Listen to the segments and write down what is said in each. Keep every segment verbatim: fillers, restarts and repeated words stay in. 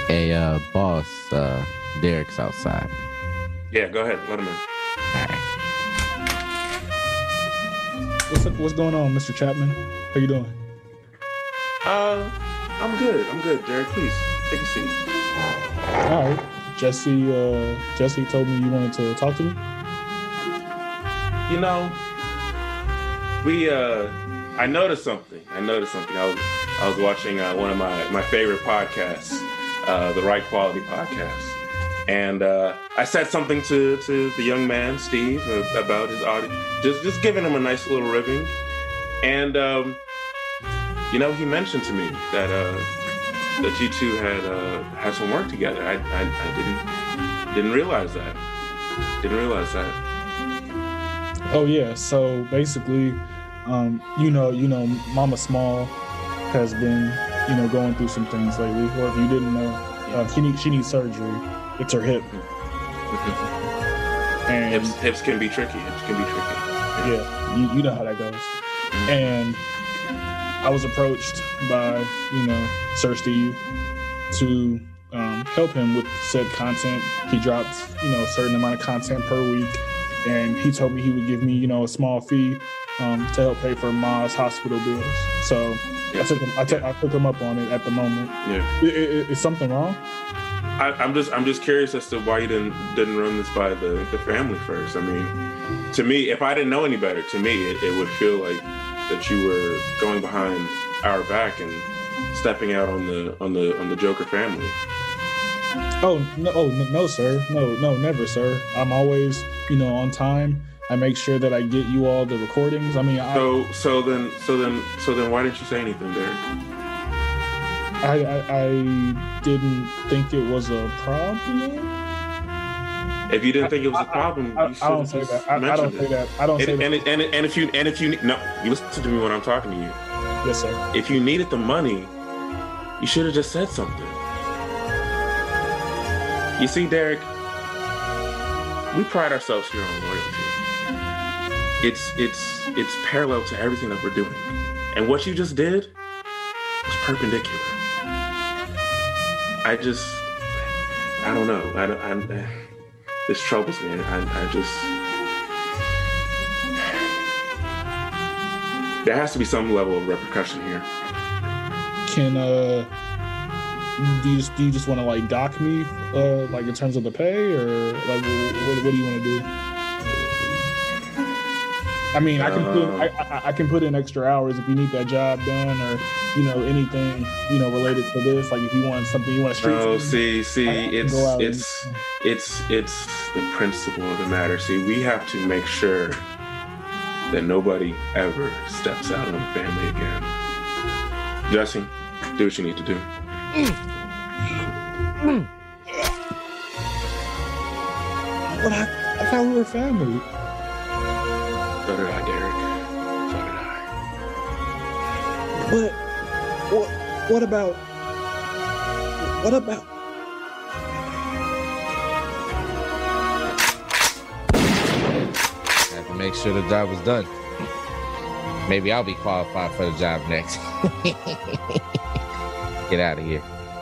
Hey, uh, boss, uh, Derek's outside. Yeah, go ahead. Let him in. All right. What's up, what's going on, Mister Chapman? How you doing? Uh, I'm good. I'm good, Derek. Please take a seat. All right. Jesse, uh, Jesse told me you wanted to talk to me. You know, we uh, I noticed something. I noticed something. I was I was watching uh, one of my my favorite podcasts, uh, the Right Quality Podcast, and uh, I said something to to the young man Steve uh, about his audience, just just giving him a nice little ribbing, and um, you know, he mentioned to me that uh, that you two had uh, had some work together. I, I I didn't didn't realize that. Didn't realize that. Oh yeah. So basically, um, you know, you know, Mama Small has been, you know, going through some things lately. Or if you didn't know, uh, she needs she needs surgery. It's her hip. And hips hips can be tricky. Hips can be tricky. Yeah, you, you know how that goes. And I was approached by, you know, Sir Steve to um, help him with said content. He drops, you know, a certain amount of content per week, and he told me he would give me, you know, a small fee um, to help pay for Ma's hospital bills. So Yeah. I took him, I, took, I took him up on it at the moment. Yeah. I- I- Is something wrong? I, I'm just I'm just curious as to why you didn't didn't run this by the, the family first. I mean, to me, if I didn't know any better, to me it, it would feel like that you were going behind our back and stepping out on the on the on the Joker family. Oh no! Oh no, no, sir. No, no, never, sir. I'm always, you know, on time. I make sure that I get you all the recordings. I mean, I, So so then so then so then why didn't you say anything, Derek? I, I, I didn't think it was a problem. If you didn't think it was a problem, I, you I don't should say have that. I, I don't say it. that. I don't And, say and, that. and, and if you and if you no, you listen to me when I'm talking to you. Yes, sir. If you needed the money, you should have just said something. You see, Derek, we pride ourselves here on loyalty. It's it's it's parallel to everything that we're doing, and what you just did was perpendicular. I just, I don't know. I don't. I'm, uh, this troubles me. I, I just. There has to be some level of repercussion here. Can uh, do you just do you just want to like dock me, uh, like in terms of the pay, or like what, what do you want to do? I mean, I can put I, I, I can put in extra hours if you need that job done, or you know anything you know related to this. Like if you want something, you want a street. No, food, see, see, I can it's go out it's and- it's it's the principle of the matter. See, we have to make sure that nobody ever steps out on the family again. Jesse, do what you need to do. But I, I thought we were family. So did I, Derek. So did I. What what what about what about Had to make sure the job was done. Maybe I'll be qualified for the job next. Get out of here.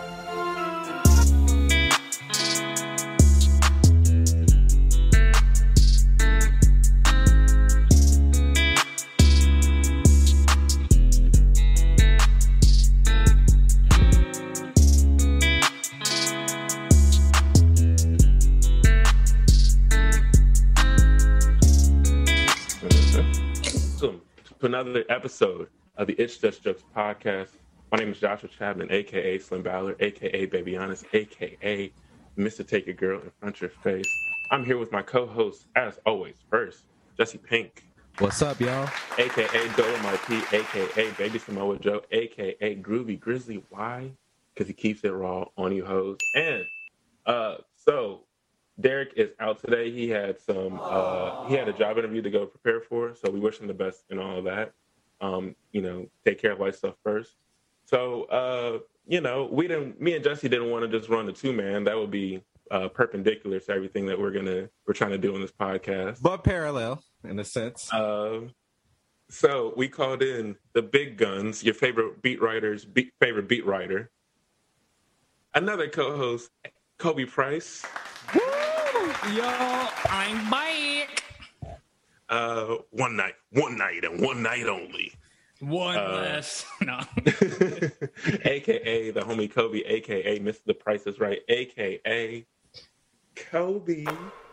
Welcome to another episode of the It's Just Jokes podcast. My name is Joshua Chapman, aka Slim Ballard, aka Baby Honest, aka Mister Take Your Girl in Front of Your Face. I'm here with my co-host, as always. First, Jesse Pink, What's up, y'all? aka Dolomite P, aka Baby Samoa Joe, aka Groovy Grizzly. Why? Because he keeps it raw on you hoes. And uh, so Derek is out today. He had some. Uh, he had a job interview to go prepare for, so we wish him the best in all of that. Um, you know, take care of life stuff first. So, uh, you know, we didn't. Me and Jesse didn't want to just run the two man. That would be uh, perpendicular to everything that we're gonna we're trying to do on this podcast. But parallel in a sense. Uh, so we called in the big guns, your favorite beat writers, beat, favorite beat writer, another co-host, Kobe Price. Woo! Yo, I'm back. Uh, one night, one night, and one night only. One Uh, less. No. A K A the homie Kobe, A K A Mister The Price is Right, A K A Kobe.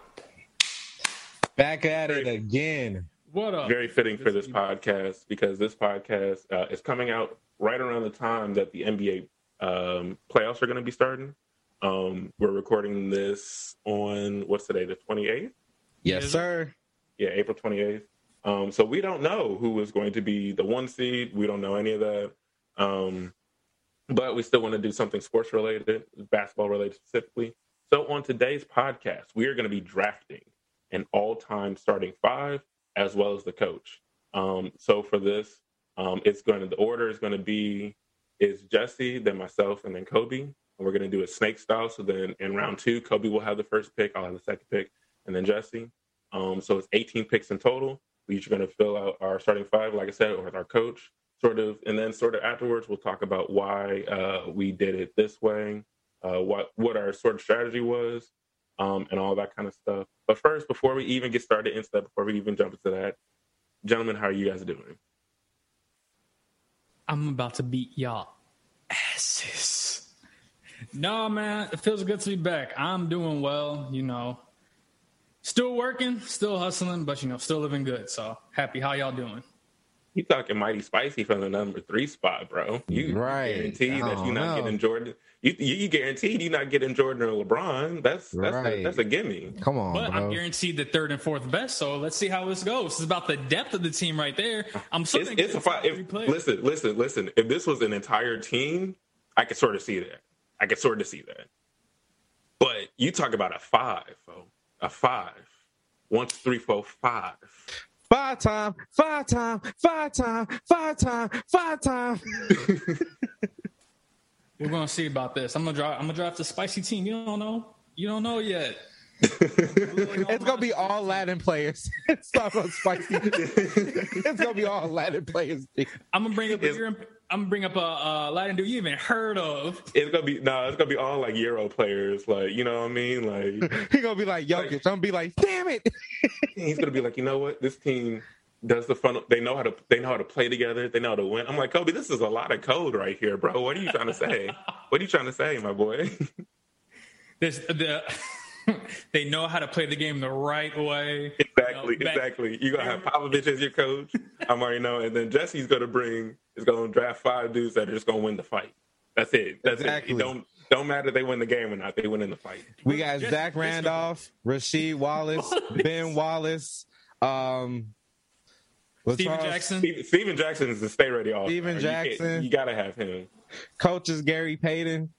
Back at it again. What up? Very fitting for this podcast because this podcast uh, is coming out right around the time that the N B A um, playoffs are going to be starting. Um, we're recording this on, what's today, the twenty-eighth? Yes, sir. Yeah, April twenty-eighth. Um, so we don't know who is going to be the one seed. We don't know any of that. Um, but we still want to do something sports related, basketball related specifically. So on today's podcast, we are going to be drafting an all-time starting five as well as the coach. Um, so for this, um, it's going to, the order is going to be, is Jesse, then myself, and then Kobe. And we're going to do a snake style. So then in round two, Kobe will have the first pick. I'll have the second pick, and then Jesse. Um, so it's eighteen picks in total. We each are going to fill out our starting five, like I said, with our coach, sort of, and then sort of afterwards, we'll talk about why uh, we did it this way, uh, what what our sort of strategy was, um, and all that kind of stuff. But first, before we even get started into that, before we even jump into that, gentlemen, how are you guys doing? I'm about to beat y'all asses. No, man, it feels good to be back. I'm doing well, you know. Still working, still hustling, but, you know, still living good. So happy. How y'all doing? You talking mighty spicy from the number three spot, bro. You Right. guaranteed that you're not know. getting Jordan. You, you you guaranteed you're not getting Jordan or LeBron. That's that's Right. a, that's a gimme. Come on, But bro. I'm guaranteed the third and fourth best. So let's see how this goes. This is about the depth of the team right there. I'm still It's, thinking it's a five. three If, players. listen, listen, listen. If this was an entire team, I could sort of see that. I could sort of see that. But you talk about a five, bro. A five. One, two, three, four, five. Five time, five time, five time, five time, five time. We're gonna see about this. I'm gonna draw. I'm gonna draft the spicy team. You don't know. You don't know yet. It's gonna be all Latin players. It's not gonna spicy. It's gonna be all Latin players. I'm gonna bring up. A, It's- Europe- I'm gonna bring up a, a Latin dude you even heard of. It's gonna be no. It's gonna be all like Euro players. Like you know what I mean. Like He gonna be like Jokic. I'm gonna be like, damn it. he's gonna be like, you know what? This team does the fun. They know how to. They know how to play together. They know how to win. I'm like, Kobe, this is a lot of code right here, bro. What are you trying to say? What are you trying to say, my boy? This the. They know how to play the game the right way. Exactly, You know, back- exactly. You're gonna have Popovich as your coach. I'm already know, and then Jesse's gonna bring is gonna draft five dudes that are just gonna win the fight. That's it. That's Exactly. it. It don't don't matter if they win the game or not. They win in the fight. We got Just- Zach just- Randolph, Rasheed Wallace, Ben Wallace, um, Steven Latrell- Jackson. Steven, Steven Jackson is the stay ready all. Steven You, Jackson. can't- you gotta have him. Coaches Gary Payton.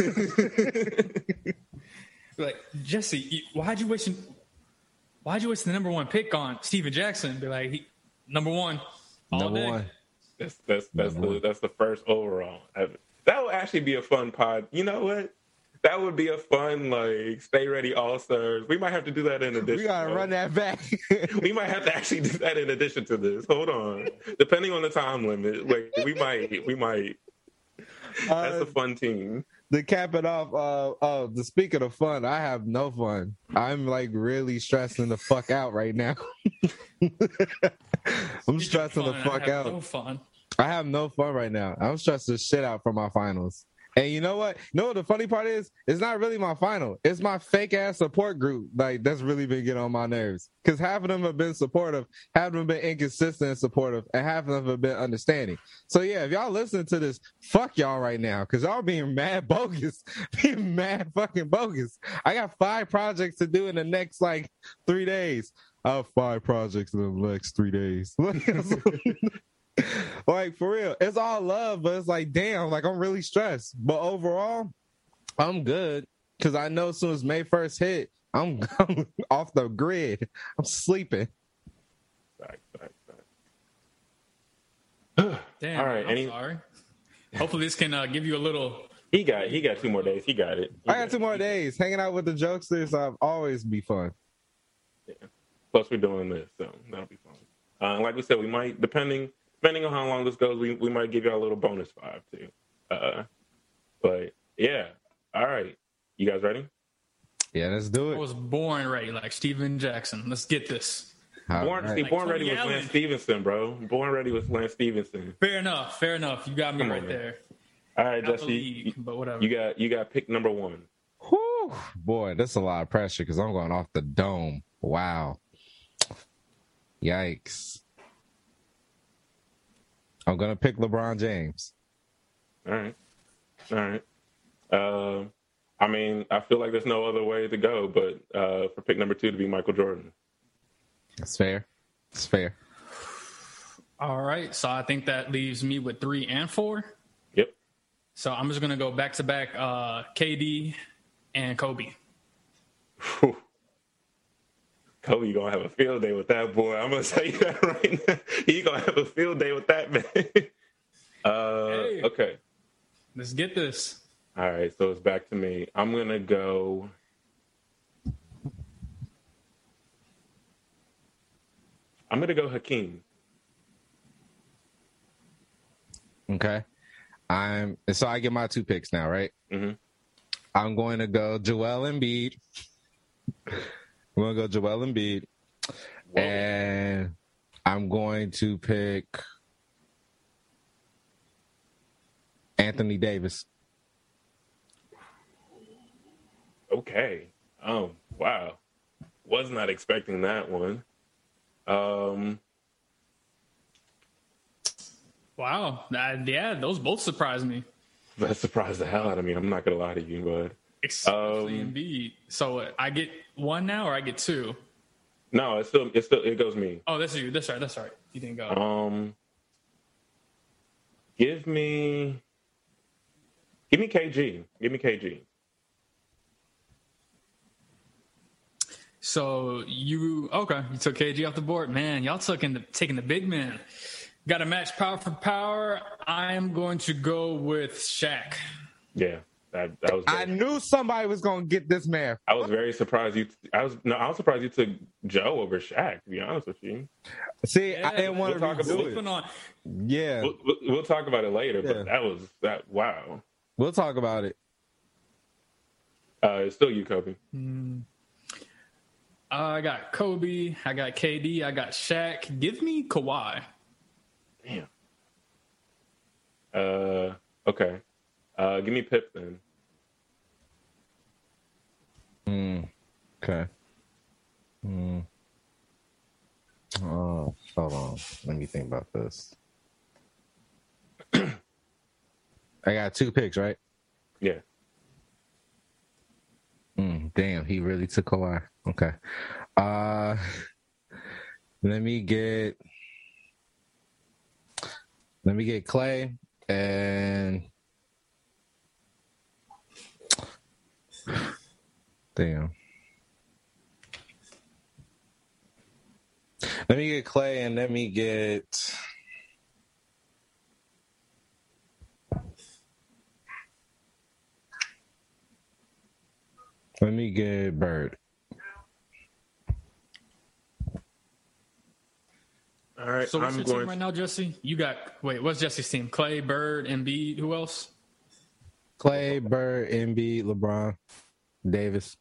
Like, Jesse, you, why'd you waste? Why'd you waste the number one pick on Steven Jackson? Be like, he, number one, all Number day. one. That's that's that's Number the one. that's the first overall. That would actually be a fun pod. You know what? That would be a fun like stay ready all stars. We might have to do that in addition. We gotta bro. run that back. We might have to actually do that in addition to this. Hold on, depending on the time limit, like we might we might. That's Uh, a fun team. to cap it off, uh, oh, the speaking of fun, I have no fun. I'm like really stressing the fuck out right now. I'm stressing the Fun, I fuck have out. No fun. I have no fun right now. I'm stressed the shit out for my finals. And you know what? You know what the funny part is? It's not really my final. It's my fake ass support group. Like that's really been getting on my nerves. Because half of them have been supportive, half of them have been inconsistent and supportive, and half of them have been understanding. So yeah, if y'all listen to this, fuck y'all right now. Because y'all being mad bogus. Being mad fucking bogus. I got five projects to do in the next like three days. I have five projects in the next three days. Like for real, it's all love, but it's like damn, like I'm really stressed. But overall, I'm good because I know as soon as May first hit, I'm, I'm off the grid. I'm sleeping. Back, back, back. Damn. All right, I'm any- sorry. Hopefully, this can uh, give you a little. He got he got two more days. He got it. He I got two more days hanging out with the jokesters. I've always be fun. Plus, we're doing this, so that'll be fun. Uh, and like we said, we might depending. Depending on how long this goes, we, we might give y'all a little bonus five too. Uh, but yeah, uh, All right. You guys ready? Yeah, let's do I it. was born ready, like Steven Jackson. Let's get this. All Born, right. see, Like born Tony ready with Allen. Lance Stevenson, bro. Born ready with Lance Stevenson. Fair enough. Fair enough. You got me Come on, right man. there. All right, Out the Jesse. league, You, but whatever. you got you got pick number one. Whew. Boy, that's a lot of pressure because I'm going off the dome. Wow. Yikes. I'm going to pick LeBron James. All right. All right. Uh, I mean, I feel like there's no other way to go but uh, for pick number two to be Michael Jordan. That's fair. It's fair. All right. So I think that leaves me with three and four. Yep. So I'm just gonna go back to back. uh, K D and Kobe. Whew. Kobe, you gonna have a field day with that boy. I'm gonna tell you that right now. You gonna have a field day with that man. uh, Hey. Okay. Let's get this. All right. So it's back to me. I'm gonna go. I'm gonna go Hakeem. Okay. I'm so I get my two picks now, right? Mhm. I'm going to go Joel Embiid. I'm going to go Joel Embiid. Whoa. And I'm going to pick Anthony Davis. Okay. Oh, wow. Was not expecting that one. Um, Wow. Uh, yeah, those both surprised me. that surprised the hell out of me. I'm not gonna lie to you, bud. Especially Um, Embiid. So uh, I get one now, or I get two? No, it's still, it's still, it goes me. Oh, that's you. That's right. That's right. You didn't go. Um, give me, give me K G. Give me K G. So you okay? You took K G off the board, man. Y'all took in the, taking the big man. Got to match power for power. I am going to go with Shaq. Yeah, that that was. I Very, knew somebody was going to get this man. I was very surprised you. I was no, I was surprised you took Joe over Shaq. To be honest with you, See, Yeah, I didn't want to we'll talk redo about it. Moving on. Yeah, we'll, we'll, we'll talk about it later. Yeah. But that was that. Wow. we'll talk about it. Uh, it's still you, Kobe. Uh, I got Kobe. I got K D. I got Shaq. Give me Kawhi. Damn. Uh, okay. Uh, give me Pip then. Mm, okay. Mm. Oh, hold on. Let me think about this. I got two picks, right? Yeah. Mm, damn, he really took Kawhi. Okay. Uh, let me get. Let me get Clay and. Damn. Let me get Clay and let me get. Let me get Bird. All right. So what's I'm your going. team right now, Jesse? You got wait. What's Jesse's team? Clay, Bird, Embiid. Who else? Clay, Bird, Embiid, LeBron, Davis.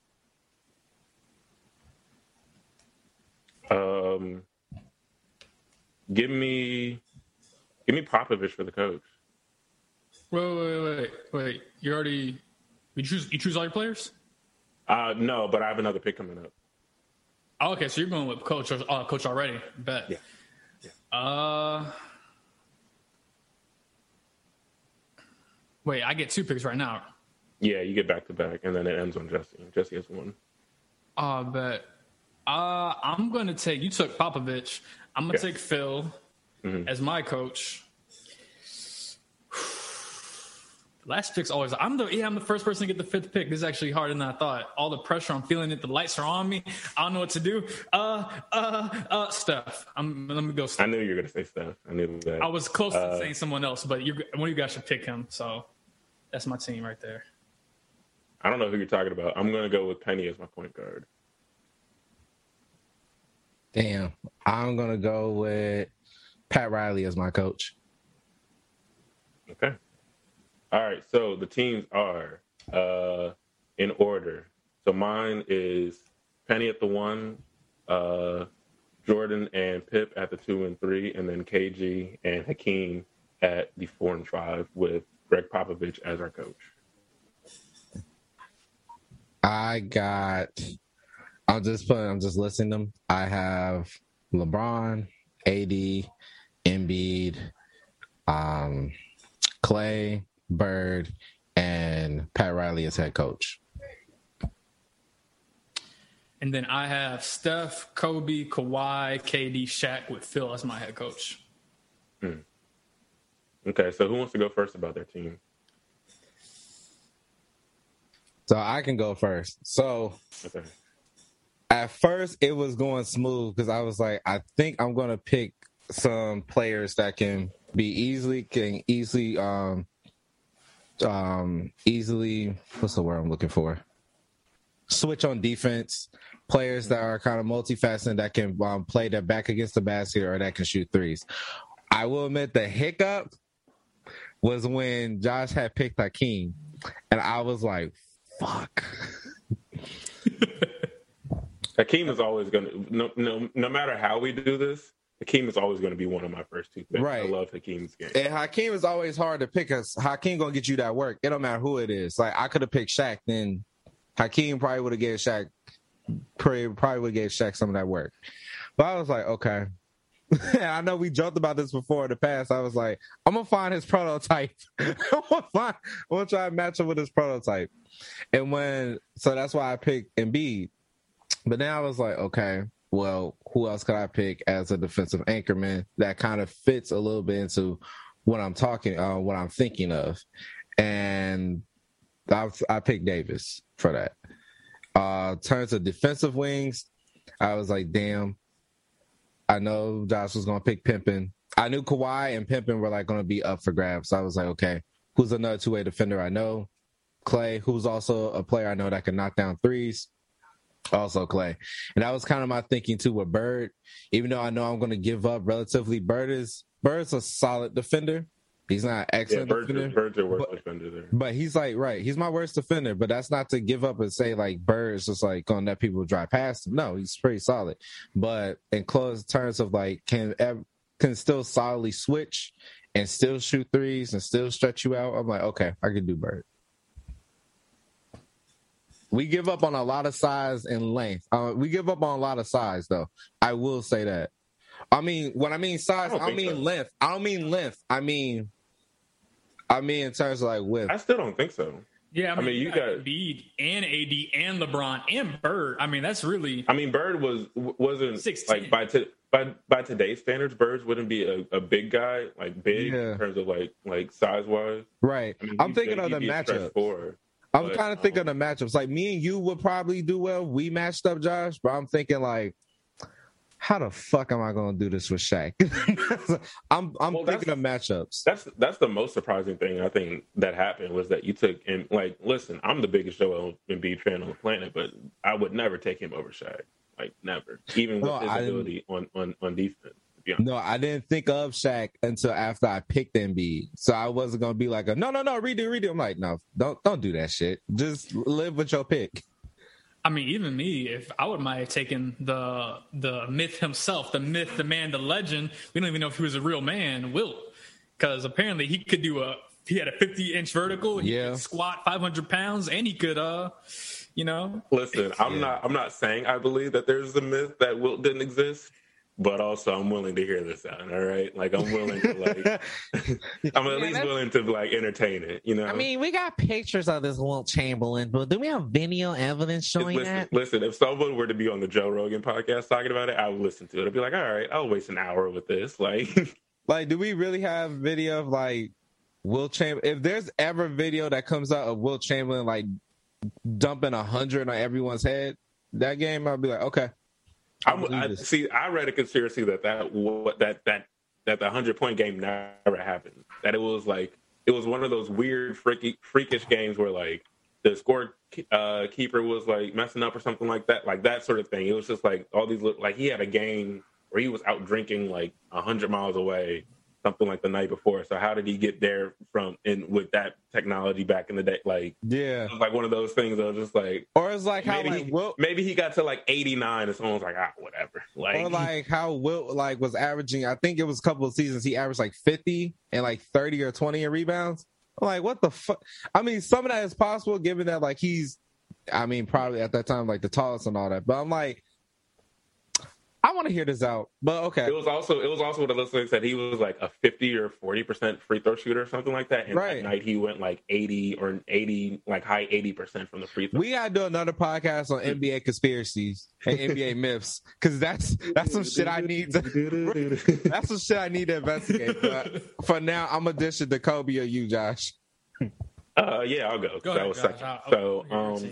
Um, give me, give me Popovich for the coach. Wait, wait, wait, wait. wait. You already you choose you choose all your players? Uh, no, but I have another pick coming up. Oh, okay, so you're going with coach uh, coach already. Bet. Yeah. Uh. Wait, I get two picks right now. Yeah, you get back to back, and then it ends on Jesse. Jesse has one. Uh, but uh, I'm going to take. You took Popovich. I'm going to Yeah. take Phil Mhm. as my coach. Last pick's always. I'm the yeah. I'm the first person to get the fifth pick. This is actually harder than I thought. All the pressure. I'm feeling it. The lights are on me. I don't know what to do. Uh, uh, uh. Steph. I'm. Let me go. I Steph. knew you were gonna say Steph. I knew that. I was close to Uh, saying someone else, but you one of you guys should pick him. So that's my team right there. I don't know who you're talking about. I'm gonna go with Penny as my point guard. Damn. I'm going to go with Pat Riley as my coach. Okay. All right. So the teams are uh, in order. So mine is Penny at the one, uh, Jordan and Pip at the two and three, and then K G and Hakeem at the four and five with Greg Popovich as our coach. I got. I'm just putting. I'm just listing them. I have LeBron, A D, Embiid, um, Clay, Bird, and Pat Riley as head coach. And then I have Steph, Kobe, Kawhi, K D, Shaq with Phil as my head coach. Hmm. Okay, so who wants to go first about their team? So I can go first. So Okay. At first, it was going smooth because I was like, I think I'm going to pick some players that can be easily, can easily, um, um, easily, what's the word I'm looking for? Switch on defense. Players that are kind of multifaceted that can um, play their back against the basket or that can shoot threes. I will admit the hiccup was when Josh had picked Hakeem, and I was like, fuck. Hakeem is always going to, no, no, no matter how we do this, Hakeem is always going to be one of my first two picks. Right. I love Hakeem's game. And Hakeem is always hard to pick us. Hakeem going to get you that work. It don't matter who it is. Like, I could have picked Shaq, then Hakeem probably would have gave Shaq, probably, probably would have gave Shaq some of that work. But I was like, okay. I know we joked about this before in the past. I was like, I'm going to find his prototype. I'm going to find, I'm going to try and match him with his prototype. And when, so that's why I picked Embiid. But then I was like, okay, well, who else could I pick as a defensive anchorman that kind of fits a little bit into what I'm talking, uh, what I'm thinking of? And I, I picked Davis for that. Uh, in terms of defensive wings, I was like, damn, I know Josh was going to pick Pimpin. I knew Kawhi and Pimpin were like going to be up for grabs. So I was like, okay, who's another two-way defender I know? Clay, who's also a player I know that can knock down threes. Also Clay. And that was kind of my thinking too with Bird. Even though I know I'm going to give up relatively, Bird is Bird's a solid defender. He's not an excellent yeah, Bird's defender. Your, Bird's your worst but, defender there. But he's like, right, he's my worst defender. But that's not to give up and say like Bird's just like going to let people drive past him. No, he's pretty solid. But in close terms of like can can still solidly switch and still shoot threes and still stretch you out, I'm like, okay, I can do Bird. We give up on a lot of size and length. Uh, we give up on a lot of size, though. I will say that. I mean, when I mean size, I, I mean so. length. I don't mean length. I mean, I mean in terms of like width. I still don't think so. Yeah, I mean, I mean you, you got, got Embiid and A D and LeBron and Bird. I mean, that's really. I mean, Bird was wasn't sixteen. Like by to, by by today's standards, Bird wouldn't be a, a big guy, like big yeah. in terms of like like size wise. Right. I mean, I'm thinking of the matchup. I'm kind of thinking um, of the matchups. Like, me and you would probably do well. We matched up, Josh. But I'm thinking, like, how the fuck am I going to do this with Shaq? I'm I'm well, thinking of matchups. That's that's the most surprising thing I think that happened was that you took him. Like, listen, I'm the biggest Joel Embiid fan on the planet, but I would never take him over Shaq. Like, never. Even with no, his ability on, on, on defense. No, I didn't think of Shaq until after I picked Embiid. So I wasn't gonna be like, a, no, no, no, read it, read it. I'm like, no, don't, don't do that shit. Just live with your pick. I mean, even me, if I would might have taken the the myth himself, the myth, the man, the legend. We don't even know if he was a real man, Wilt, because apparently he could do a. He had a fifty inch vertical. He yeah. could squat five hundred pounds, and he could, uh, you know. Listen, I'm yeah. not. I'm not saying I believe that there's a myth that Wilt didn't exist. But also, I'm willing to hear this out. All right, like I'm willing to like, I'm at yeah, least willing to like entertain it. You know, I mean, we got pictures of this Wilt Chamberlain, but do we have video evidence showing listen, that? Listen, if someone were to be on the Joe Rogan podcast talking about it, I would listen to it. I'd be like, all right, I'll waste an hour with this. Like, like, do we really have video of like Wilt Chamberlain? If there's ever video that comes out of Wilt Chamberlain like dumping a hundred on everyone's head, that game, I'd be like, okay. I'm, I, see, I read a conspiracy that that that that that the hundred point game never happened. That it was like it was one of those weird, freaky, freakish games where like the score uh, keeper was like messing up or something like that, like that sort of thing. It was just like all these like he had a game where he was out drinking like a hundred miles away, something like the night before. So how did he get there from in with that technology back in the day? Like, yeah, it was like one of those things that was just like, or it's like how maybe like he, Wilt, maybe he got to like eighty-nine and someone's like, ah, whatever. Like, or like how Wilt like was averaging. I think it was a couple of seasons he averaged like fifty and like thirty or twenty in rebounds. I'm like, what the fuck? I mean, some of that is possible given that like he's, I mean, probably at that time like the tallest and all that. But I'm like, I want to hear this out, but okay. It was also it was also what the listener said. He was like a fifty or forty percent free throw shooter or something like that. And right. that night he went like eighty or eighty, like high eighty percent from the free throw. We gotta do another podcast on N B A conspiracies and N B A myths because that's that's some shit I need to. That's some shit I need to investigate. But for now, I'm gonna dish it to Kobe or you, Josh. Uh, yeah, I'll go. Go that ahead, was Josh. second. I'll- So, I'll- um,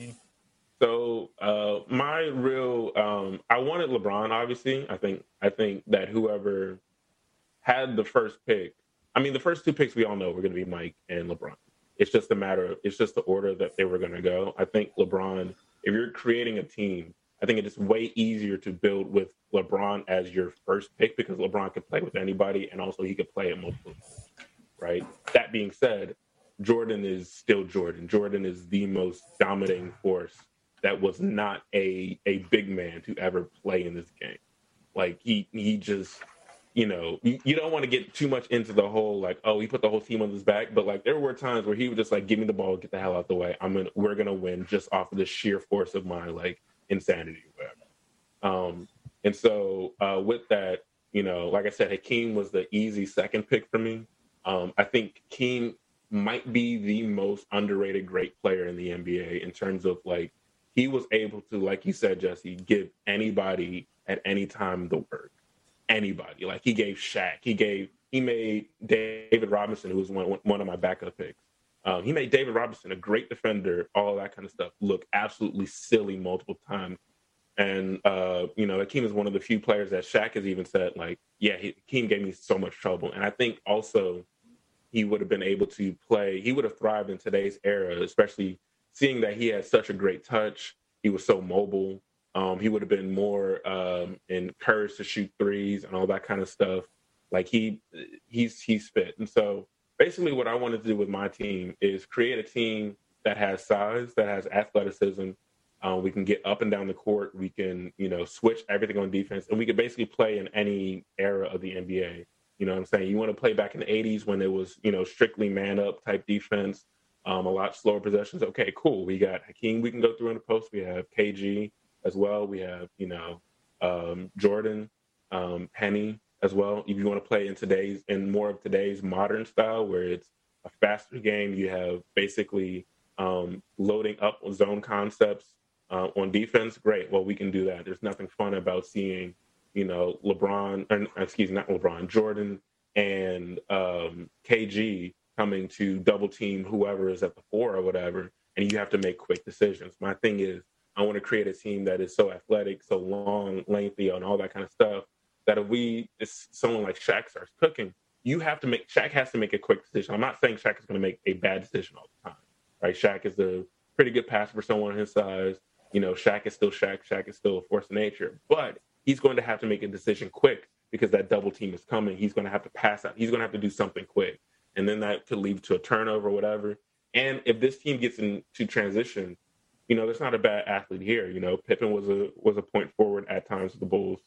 So uh, my real, um, I wanted LeBron. Obviously, I think I think that whoever had the first pick, I mean, the first two picks we all know were going to be Mike and LeBron. It's just a matter of, it's just the order that they were going to go. I think LeBron, if you're creating a team, I think it is way easier to build with LeBron as your first pick because LeBron could play with anybody and also he could play at multiple levels, right? That being said, Jordan is still Jordan. Jordan is the most dominating force that was not a a big man to ever play in this game. Like he he just, you know, you, you don't want to get too much into the whole like, oh, he put the whole team on his back. But like there were times where he would just like, give me the ball, get the hell out the way. I'm gonna we're gonna win just off of the sheer force of my like insanity or whatever. Um, and so uh, with that, you know, like I said, Hakeem was the easy second pick for me. Um, I think Hakeem might be the most underrated great player in the N B A in terms of like, he was able to, like you said, Jesse, give anybody at any time the work. Anybody. Like he gave Shaq. He gave, he made David Robinson, who was one, one of my backup picks. Um, he made David Robinson, a great defender, all that kind of stuff, look absolutely silly multiple times. And, uh, you know, Hakeem is one of the few players that Shaq has even said, like, yeah, he, Hakeem gave me so much trouble. And I think also he would have been able to play, he would have thrived in today's era, especially seeing that he had such a great touch. He was so mobile. Um, he would have been more um, encouraged to shoot threes and all that kind of stuff. Like he, he's he's fit. And so basically what I wanted to do with my team is create a team that has size, that has athleticism. Um, we can get up and down the court. We can, you know, switch everything on defense. And we could basically play in any era of the N B A. You know what I'm saying? You want to play back in the eighties when it was, you know, strictly man-up type defense. Um, a lot slower possessions. Okay, cool. We got Hakeem we can go through in the post. We have K G as well. We have, you know, um, Jordan, um, Penny as well. If you want to play in today's, in more of today's modern style where it's a faster game, you have basically um, loading up zone concepts uh, on defense. Great. Well, we can do that. There's nothing fun about seeing, you know, LeBron, or, excuse me, not LeBron, Jordan and um, K G coming to double team whoever is at the four or whatever, and you have to make quick decisions. My thing is, I want to create a team that is so athletic, so long, lengthy, and all that kind of stuff, that if we, if someone like Shaq starts cooking, you have to make, Shaq has to make a quick decision. I'm not saying Shaq is going to make a bad decision all the time, right? Shaq is a pretty good passer for someone his size. You know, Shaq is still Shaq. Shaq is still a force of nature, but he's going to have to make a decision quick because that double team is coming. He's going to have to pass out. He's going to have to do something quick. And then that could lead to a turnover or whatever. And if this team gets into transition, you know, there's not a bad athlete here. You know, Pippen was a was a point forward at times with the Bulls.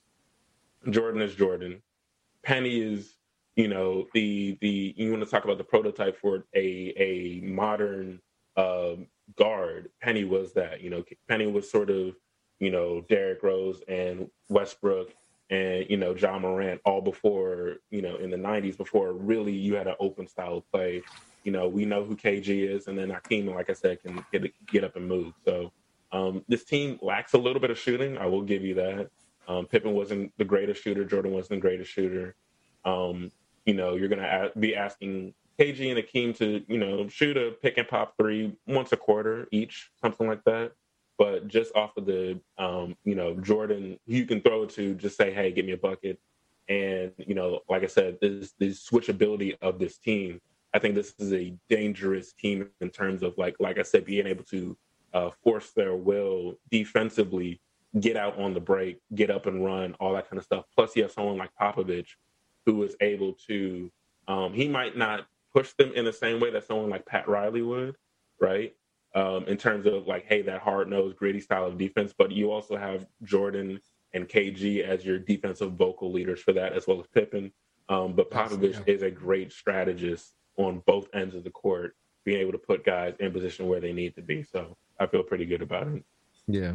Jordan is Jordan. Penny is, you know, the the you want to talk about the prototype for a a modern uh, guard. Penny was that. You know, Penny was sort of, you know, Derrick Rose and Westbrook and, you know, John Morant all before, you know, in the nineties, before really you had an open style of play. You know, we know who K G is, and then Hakeem, like I said, can get get up and move. So um, this team lacks a little bit of shooting. I will give you that. Um, Pippen wasn't the greatest shooter. Jordan wasn't the greatest shooter. Um, you know, you're going to be asking K G and Hakeem to, you know, shoot a pick and pop three once a quarter each, something like that. But just off of the, um, you know, Jordan, you can throw it to, just say, hey, give me a bucket. And, you know, like I said, this, this switchability of this team, I think this is a dangerous team in terms of, like, like I said, being able to uh, force their will defensively, get out on the break, get up and run, all that kind of stuff. Plus, you have someone like Popovich who is able to Um, he might not push them in the same way that someone like Pat Riley would, right? Um, in terms of like, hey, that hard-nosed, gritty style of defense. But you also have Jordan and K G as your defensive vocal leaders for that, as well as Pippen. Um, but Popovich yeah. is a great strategist on both ends of the court, being able to put guys in position where they need to be. So I feel pretty good about it. Yeah.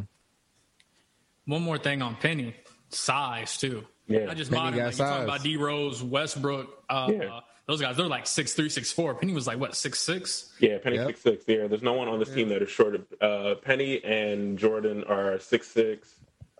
One more thing on Penny, size too. Yeah, I just Penny modern. got Like, you're talking size. about D Rose, Westbrook. Uh, Yeah. uh, those guys, they're like six three, six four. Penny was like what, six six? Yeah, Penny Yep. six six. Yeah, there's no one on this team that is short of uh, Penny and Jordan are six six.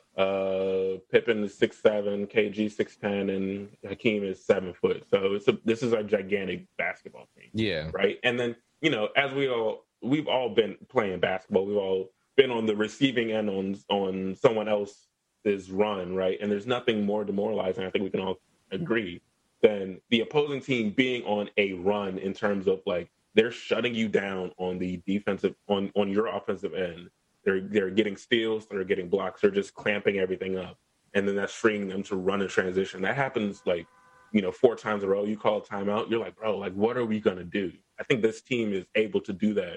Uh, Pippen is six seven, K G six ten, and Hakeem is seven foot. So it's a this is a gigantic basketball team. Yeah. Right. And then, you know, as we all we've all been playing basketball, we've all been on the receiving end on on someone else's run, right? And there's nothing more demoralizing, I think we can all agree, than the opposing team being on a run in terms of like they're shutting you down on the defensive on on your offensive end. They're they're getting steals, they're getting blocks, they're just clamping everything up, and then that's freeing them to run in transition. That happens like, you know, four times in a row. You call a timeout, you're like, bro, like what are we gonna do? I think this team is able to do that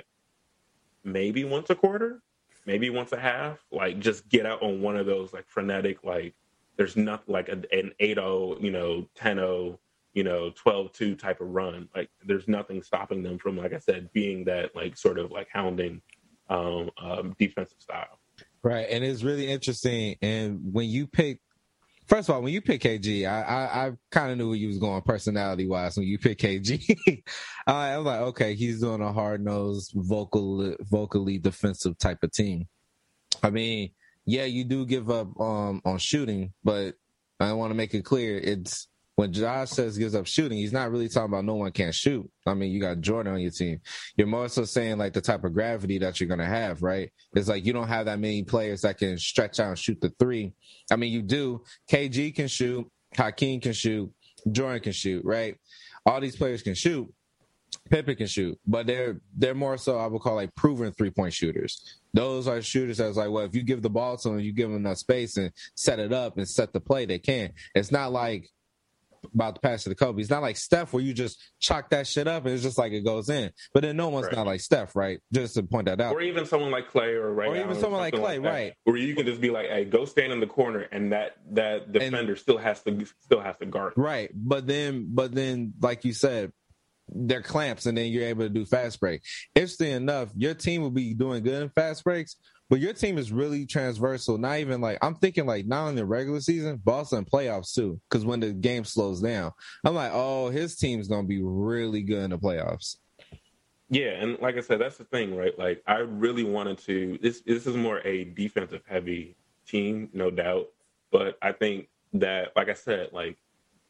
maybe once a quarter, maybe once a half. Like just get out on one of those like frenetic, like there's nothing like a, an eight oh, you know, ten oh, you know, twelve two type of run. Like there's nothing stopping them from, like I said, being that like sort of like hounding um, um, defensive style. Right. And it's really interesting. And when you pick, first of all, when you pick K G, I I, I kind of knew where you was going personality wise. When you pick K G, I, I was like, okay, he's doing a hard nosed, vocal, vocally defensive type of team. I mean, yeah, you do give up um, on shooting, but I want to make it clear. It's when Josh says gives up shooting, he's not really talking about no one can't shoot. I mean, you got Jordan on your team. You're more so saying like the type of gravity that you're going to have, right? It's like you don't have that many players that can stretch out and shoot the three. I mean, you do. K G can shoot. Hakeem can shoot. Jordan can shoot, right? All these players can shoot. Pippen can shoot, but they're they're more so I would call like proven three-point shooters. Those are shooters that's like, well, if you give the ball to them, you give them enough space and set it up and set the play, they can. It's not like about to pass to the Kobe. It's not like Steph where you just chalk that shit up and it's just like it goes in. But then no one's right. not like Steph, right? Just to point that out. Or even someone like Clay or Ray Or even Allen, someone like Clay, like right. Where you can just be like, hey, go stand in the corner and that that defender and, still has to still has to guard. Right. But then but then like you said, they're clamps and then you're able to do fast break. Interesting enough, your team will be doing good in fast breaks, but your team is really transversal. Not even like, I'm thinking like not only the regular season, but also in playoffs too. Because when the game slows down, I'm like, oh, his team's going to be really good in the playoffs. Yeah, and like I said, that's the thing, right? Like, I really wanted to, this, this is more a defensive heavy team, no doubt. But I think that, like I said, like,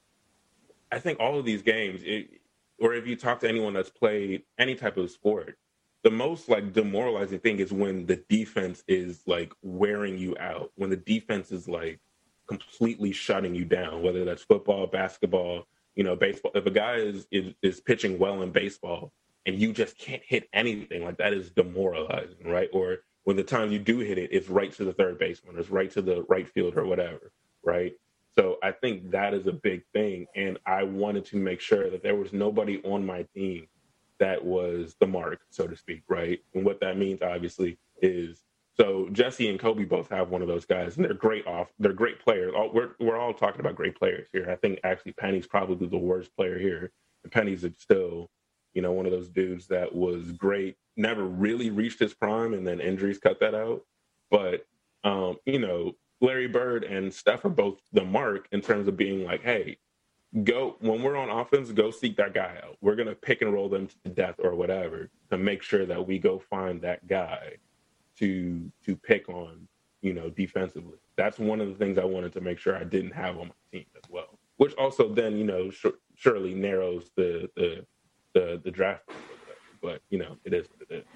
I think all of these games, it, or if you talk to anyone that's played any type of sport, the most like demoralizing thing is when the defense is like wearing you out, when the defense is like completely shutting you down, whether that's football, basketball, you know, baseball. If a guy is, is, is pitching well in baseball and you just can't hit anything, like that is demoralizing, right? Or when the time you do hit it, it's right to the third baseman, it's right to the right fielder or whatever, right? So I think that is a big thing. And I wanted to make sure that there was nobody on my team that was the mark, so to speak, right? And what that means, obviously, is so Jesse and Kobe both have one of those guys, and they're great off. They're great players. All, we're we're all talking about great players here. I think actually Penny's probably the worst player here. And Penny's still, you know, one of those dudes that was great, never really reached his prime, and then injuries cut that out. But um, you know, Larry Bird and Steph are both the mark in terms of being like, hey, go when we're on offense, go seek that guy out. We're going to pick and roll them to death or whatever to make sure that we go find that guy to to pick on, you know, defensively. That's one of the things I wanted to make sure I didn't have on my team as well, which also then, you know, sh- surely narrows the, the, the, the draft. But, you know, it is what it is.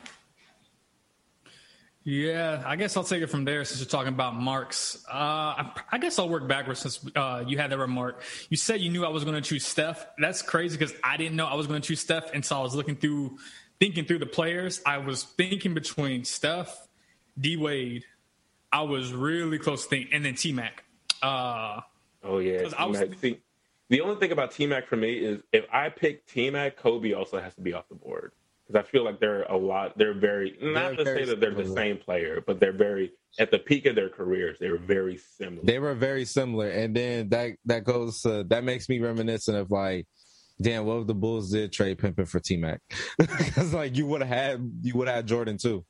Yeah, I guess I'll take it from there since you're talking about marks. Uh, I, I guess I'll work backwards since uh, you had that remark. You said you knew I was going to choose Steph. That's crazy because I didn't know I was going to choose Steph until I was looking through, thinking through the players. I was thinking between Steph, D-Wade. I was really close to thinking, and then T-Mac. Uh, oh, yeah. I was, See, The only thing about T-Mac for me is if I pick T-Mac, Kobe also has to be off the board. Because I feel like they're a lot, they're very, not They're to say very that they're the similar. same player, but they're very, at the peak of their careers, they were very similar. They were very similar. And then that, that goes, uh, that makes me reminiscent of like, damn, what if the Bulls did trade Pimpin for T-Mac? Because like you would have had, you would have had Jordan too.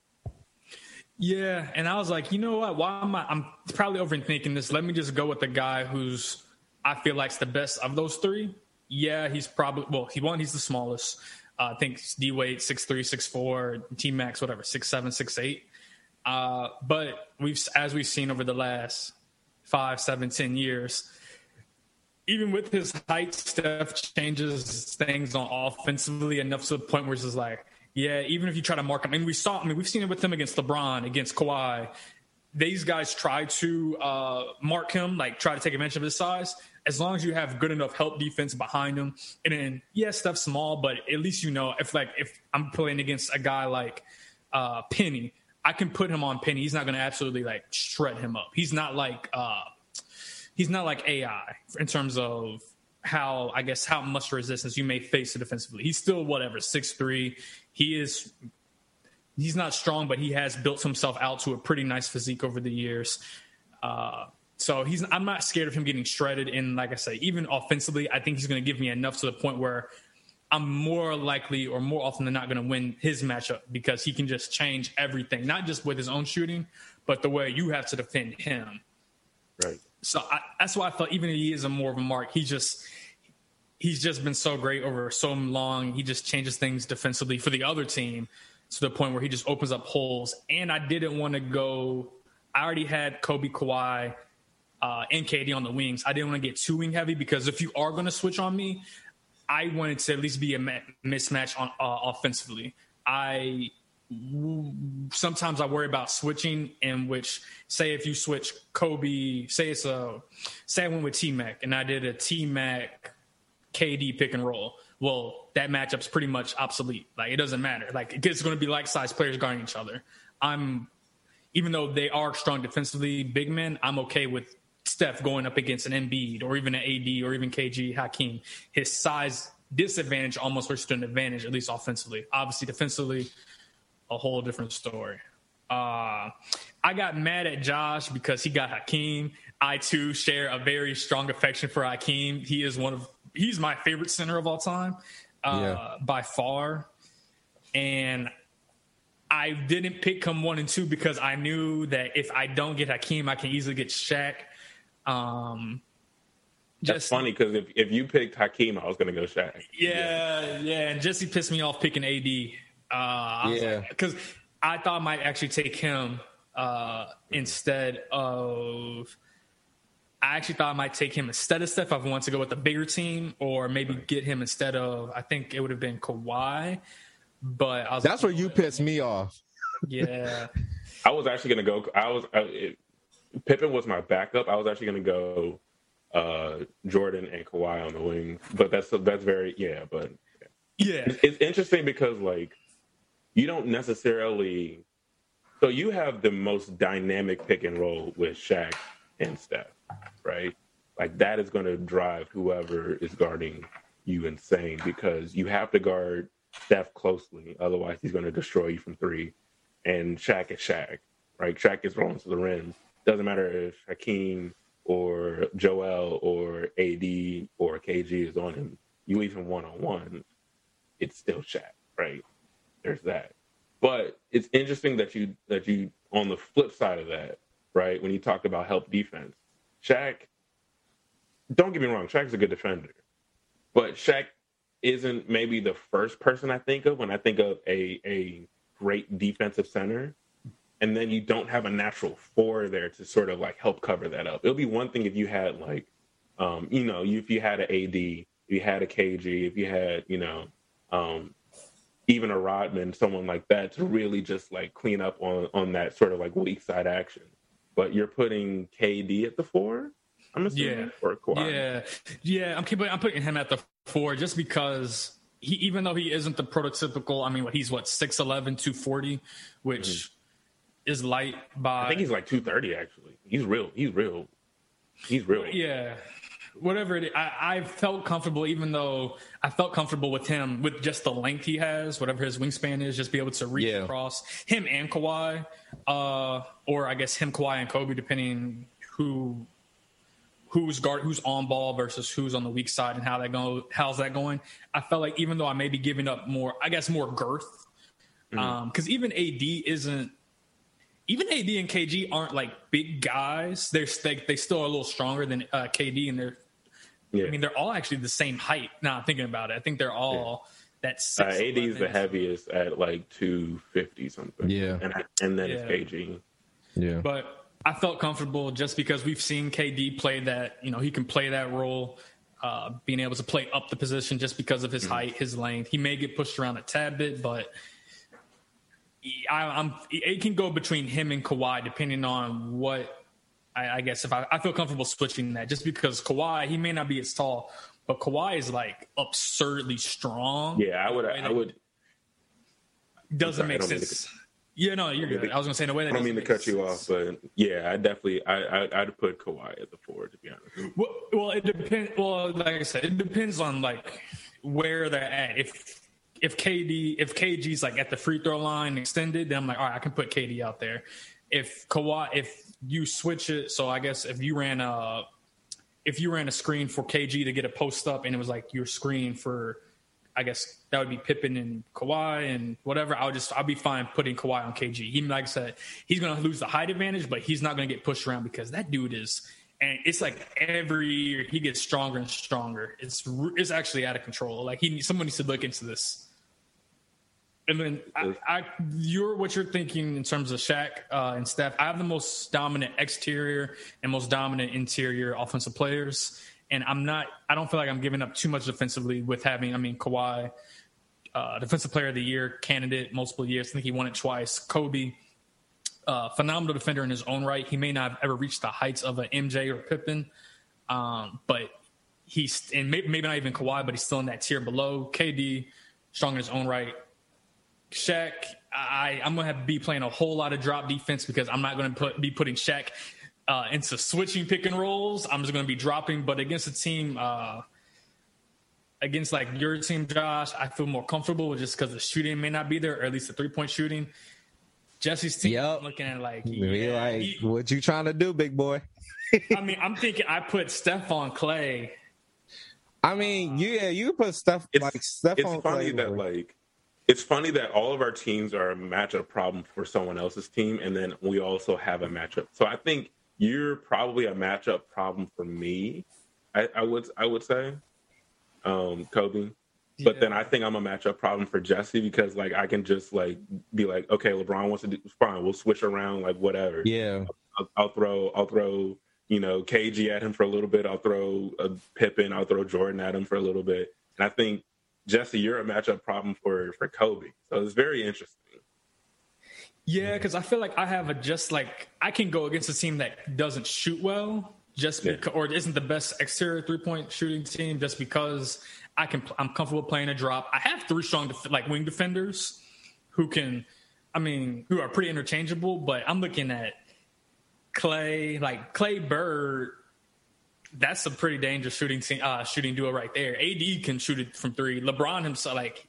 Yeah, and I was like, you know what? Why am I? I'm probably overthinking this. Let me just go with the guy who's I feel like's the best of those three. Yeah, he's probably well. He one, he's the smallest. Uh, I think D Wade six three, six four, T Max whatever six seven, six eight. Uh, but we've as we've seen over the last five, seven, ten years, even with his height, Steph changes things on offensively enough to the point where it's just like. Yeah, even if you try to mark him, I mean, we saw. I mean, we've seen it with him against LeBron, against Kawhi. These guys try to uh, mark him, like try to take advantage of his size. As long as you have good enough help defense behind him, and then yeah, Steph's small, but at least you know if like if I'm playing against a guy like uh, Penny, I can put him on Penny. He's not going to absolutely like shred him up. He's not like uh, he's not like A I in terms of. How I guess how much resistance you may face defensively. He's still whatever six three. He is. He's not strong, but he has built himself out to a pretty nice physique over the years. Uh, so he's. I'm not scared of him getting shredded. And like I say, even offensively, I think he's going to give me enough to the point where I'm more likely or more often than not going to win his matchup because he can just change everything, not just with his own shooting, but the way you have to defend him. Right. So I, that's why I felt even if he is a more of a mark, he just he's just been so great over so long. He just changes things defensively for the other team to the point where he just opens up holes. And I didn't want to go. I already had Kobe, Kawhi, uh, and K D on the wings. I didn't want to get too wing heavy because if you are going to switch on me, I wanted to at least be a ma- mismatch on uh, offensively. I. Sometimes I worry about switching in which, say, if you switch Kobe, say it's a, say I went with T-Mac and I did a T-Mac K D pick and roll. Well, that matchup's pretty much obsolete. Like it doesn't matter. Like it's going to be like size players guarding each other. I'm, even though they are strong defensively, big men, I'm okay with Steph going up against an Embiid or even an A D or even K G Hakeem. His size disadvantage almost works to an advantage, at least offensively. Obviously, defensively. A whole different story. Uh, I got mad at Josh because he got Hakeem. I too share a very strong affection for Hakeem. He is one of he's my favorite center of all time, uh, yeah. by far. And I didn't pick him one and two because I knew that if I don't get Hakeem, I can easily get Shaq. Um, That's just, funny because if, if you picked Hakeem, I was going to go Shaq. Yeah, yeah, yeah. And Jesse pissed me off picking A D. Uh, yeah, because I thought I might actually take him uh, instead of. I actually thought I might take him instead of Steph if I wanted to go with a bigger team, or maybe get him instead of. I think it would have been Kawhi, but I was that's like, where you pissed me off. Yeah, I was actually going to go. I was I, it, Pippen was my backup. I was actually going to go uh, Jordan and Kawhi on the wing, but that's that's very yeah. But yeah, it's, it's interesting because like. You don't necessarily – so you have the most dynamic pick and roll with Shaq and Steph, right? Like that is going to drive whoever is guarding you insane because you have to guard Steph closely. Otherwise, he's going to destroy you from three. And Shaq is Shaq, right? Shaq is rolling to the rim. Doesn't matter if Hakeem or Joel or A D or K G is on him. You leave him one-on-one, it's still Shaq, right? There's that. But it's interesting that you that you on the flip side of that, right? When you talked about help defense, Shaq, don't get me wrong, Shaq's a good defender. But Shaq isn't maybe the first person I think of when I think of a a great defensive center. And then you don't have a natural four there to sort of like help cover that up. It'll be one thing if you had like um, you know, if you had an A D, if you had a K G, if you had, you know, um even a Rodman, someone like that, to really just like clean up on, on that sort of like weak side action. But you're putting K D at the four, I'm assuming, yeah, or Kawhi. Yeah, yeah. I'm keeping, I'm putting him at the four just because he, even though he isn't the prototypical. I mean, what he's what six eleven, two forty, which mm-hmm. is light by. I think he's like two thirty actually. He's real. He's real. He's real. Yeah. whatever it is, I, I felt comfortable, even though I felt comfortable with him with just the length he has, whatever his wingspan is, just be able to reach Yeah. across him and Kawhi, uh, or I guess him, Kawhi, and Kobe, depending who who's guard, who's on ball versus who's on the weak side, and how that go, how's that going. I felt like even though I may be giving up more, I guess more girth, because mm-hmm. um, even A D isn't. Even A D and K G aren't like big guys. They're they, they still are a little stronger than uh, K D, and they're. Yeah. I mean, they're all actually the same height. Now I'm thinking about it. I think they're all yeah. that. Six, uh, A D is the heaviest at like two fifty something. Yeah, and and then yeah. it's K G. Yeah, but I felt comfortable just because we've seen K D play that. You know, he can play that role, uh, being able to play up the position just because of his mm-hmm. height, his length. He may get pushed around a tad bit, but. I, I'm. It can go between him and Kawhi depending on what. I, I guess if I, I feel comfortable switching that, just because Kawhi, he may not be as tall, but Kawhi is like absurdly strong. Yeah, I would. I would. Doesn't sorry, make sense. Yeah, no, you're good. I was gonna say in a way that I don't mean to cut sense. you off, but yeah, I definitely. I, I I'd put Kawhi at the four, to be honest. Well, well, it depends. Well, like I said, it depends on like where they're at. If If K D, if K G's like at the free throw line extended, then I'm like, all right, I can put K D out there. If Kawhi, if you switch it, so I guess if you ran a, if you ran a screen for K G to get a post up, and it was like your screen for, I guess that would be Pippen and Kawhi and whatever. I'll just, I'll be fine putting Kawhi on K G. He, like I said, he's gonna lose the height advantage, but he's not gonna get pushed around because that dude is. And it's like every year he gets stronger and stronger. It's it's actually out of control. Like he, someone needs to look into this. And then I, I, you're what you're thinking in terms of Shaq uh, and Steph. I have the most dominant exterior and most dominant interior offensive players, and I'm not. I don't feel like I'm giving up too much defensively with having. I mean, Kawhi, uh, defensive player of the year candidate multiple years. I think he won it twice. Kobe, uh, phenomenal defender in his own right. He may not have ever reached the heights of an M J or Pippen, um, but he's and maybe, maybe not even Kawhi, but he's still in that tier below. K D, strong in his own right. Shaq, I, I'm going to have to be playing a whole lot of drop defense because I'm not going to put, be putting Shaq uh, into switching pick and rolls. I'm just going to be dropping. But against a team, uh, against like your team, Josh, I feel more comfortable just because the shooting may not be there, or at least the three-point shooting. Jesse's team, yep. I'm looking at like, yeah, like he, what you trying to do, big boy? I mean, I'm thinking I put Steph on Clay. I mean, yeah, you put Steph it's, like Steph it's on funny Clay. That like. It's funny that all of our teams are a matchup problem for someone else's team, and then we also have a matchup. So I think you're probably a matchup problem for me. I, I would I would say, um, Kobe. But yeah. Then I think I'm a matchup problem for Jesse because like I can just like be like, okay, LeBron wants to do fine. We'll switch around like whatever. Yeah, I'll, I'll throw I'll throw you know K G at him for a little bit. I'll throw a Pippen. I'll throw Jordan at him for a little bit. And I think. Jesse, you're a matchup problem for, for Kobe. So it's very interesting. Yeah, because I feel like I have a just like I can go against a team that doesn't shoot well, just because, yeah. or isn't the best exterior three point shooting team, just because I can I'm comfortable playing a drop. I have three strong def- like wing defenders who can, I mean, who are pretty interchangeable. But I'm looking at Clay, like Clay Bird. That's a pretty dangerous shooting team, uh, shooting duo right there. A D can shoot it from three. LeBron himself, like,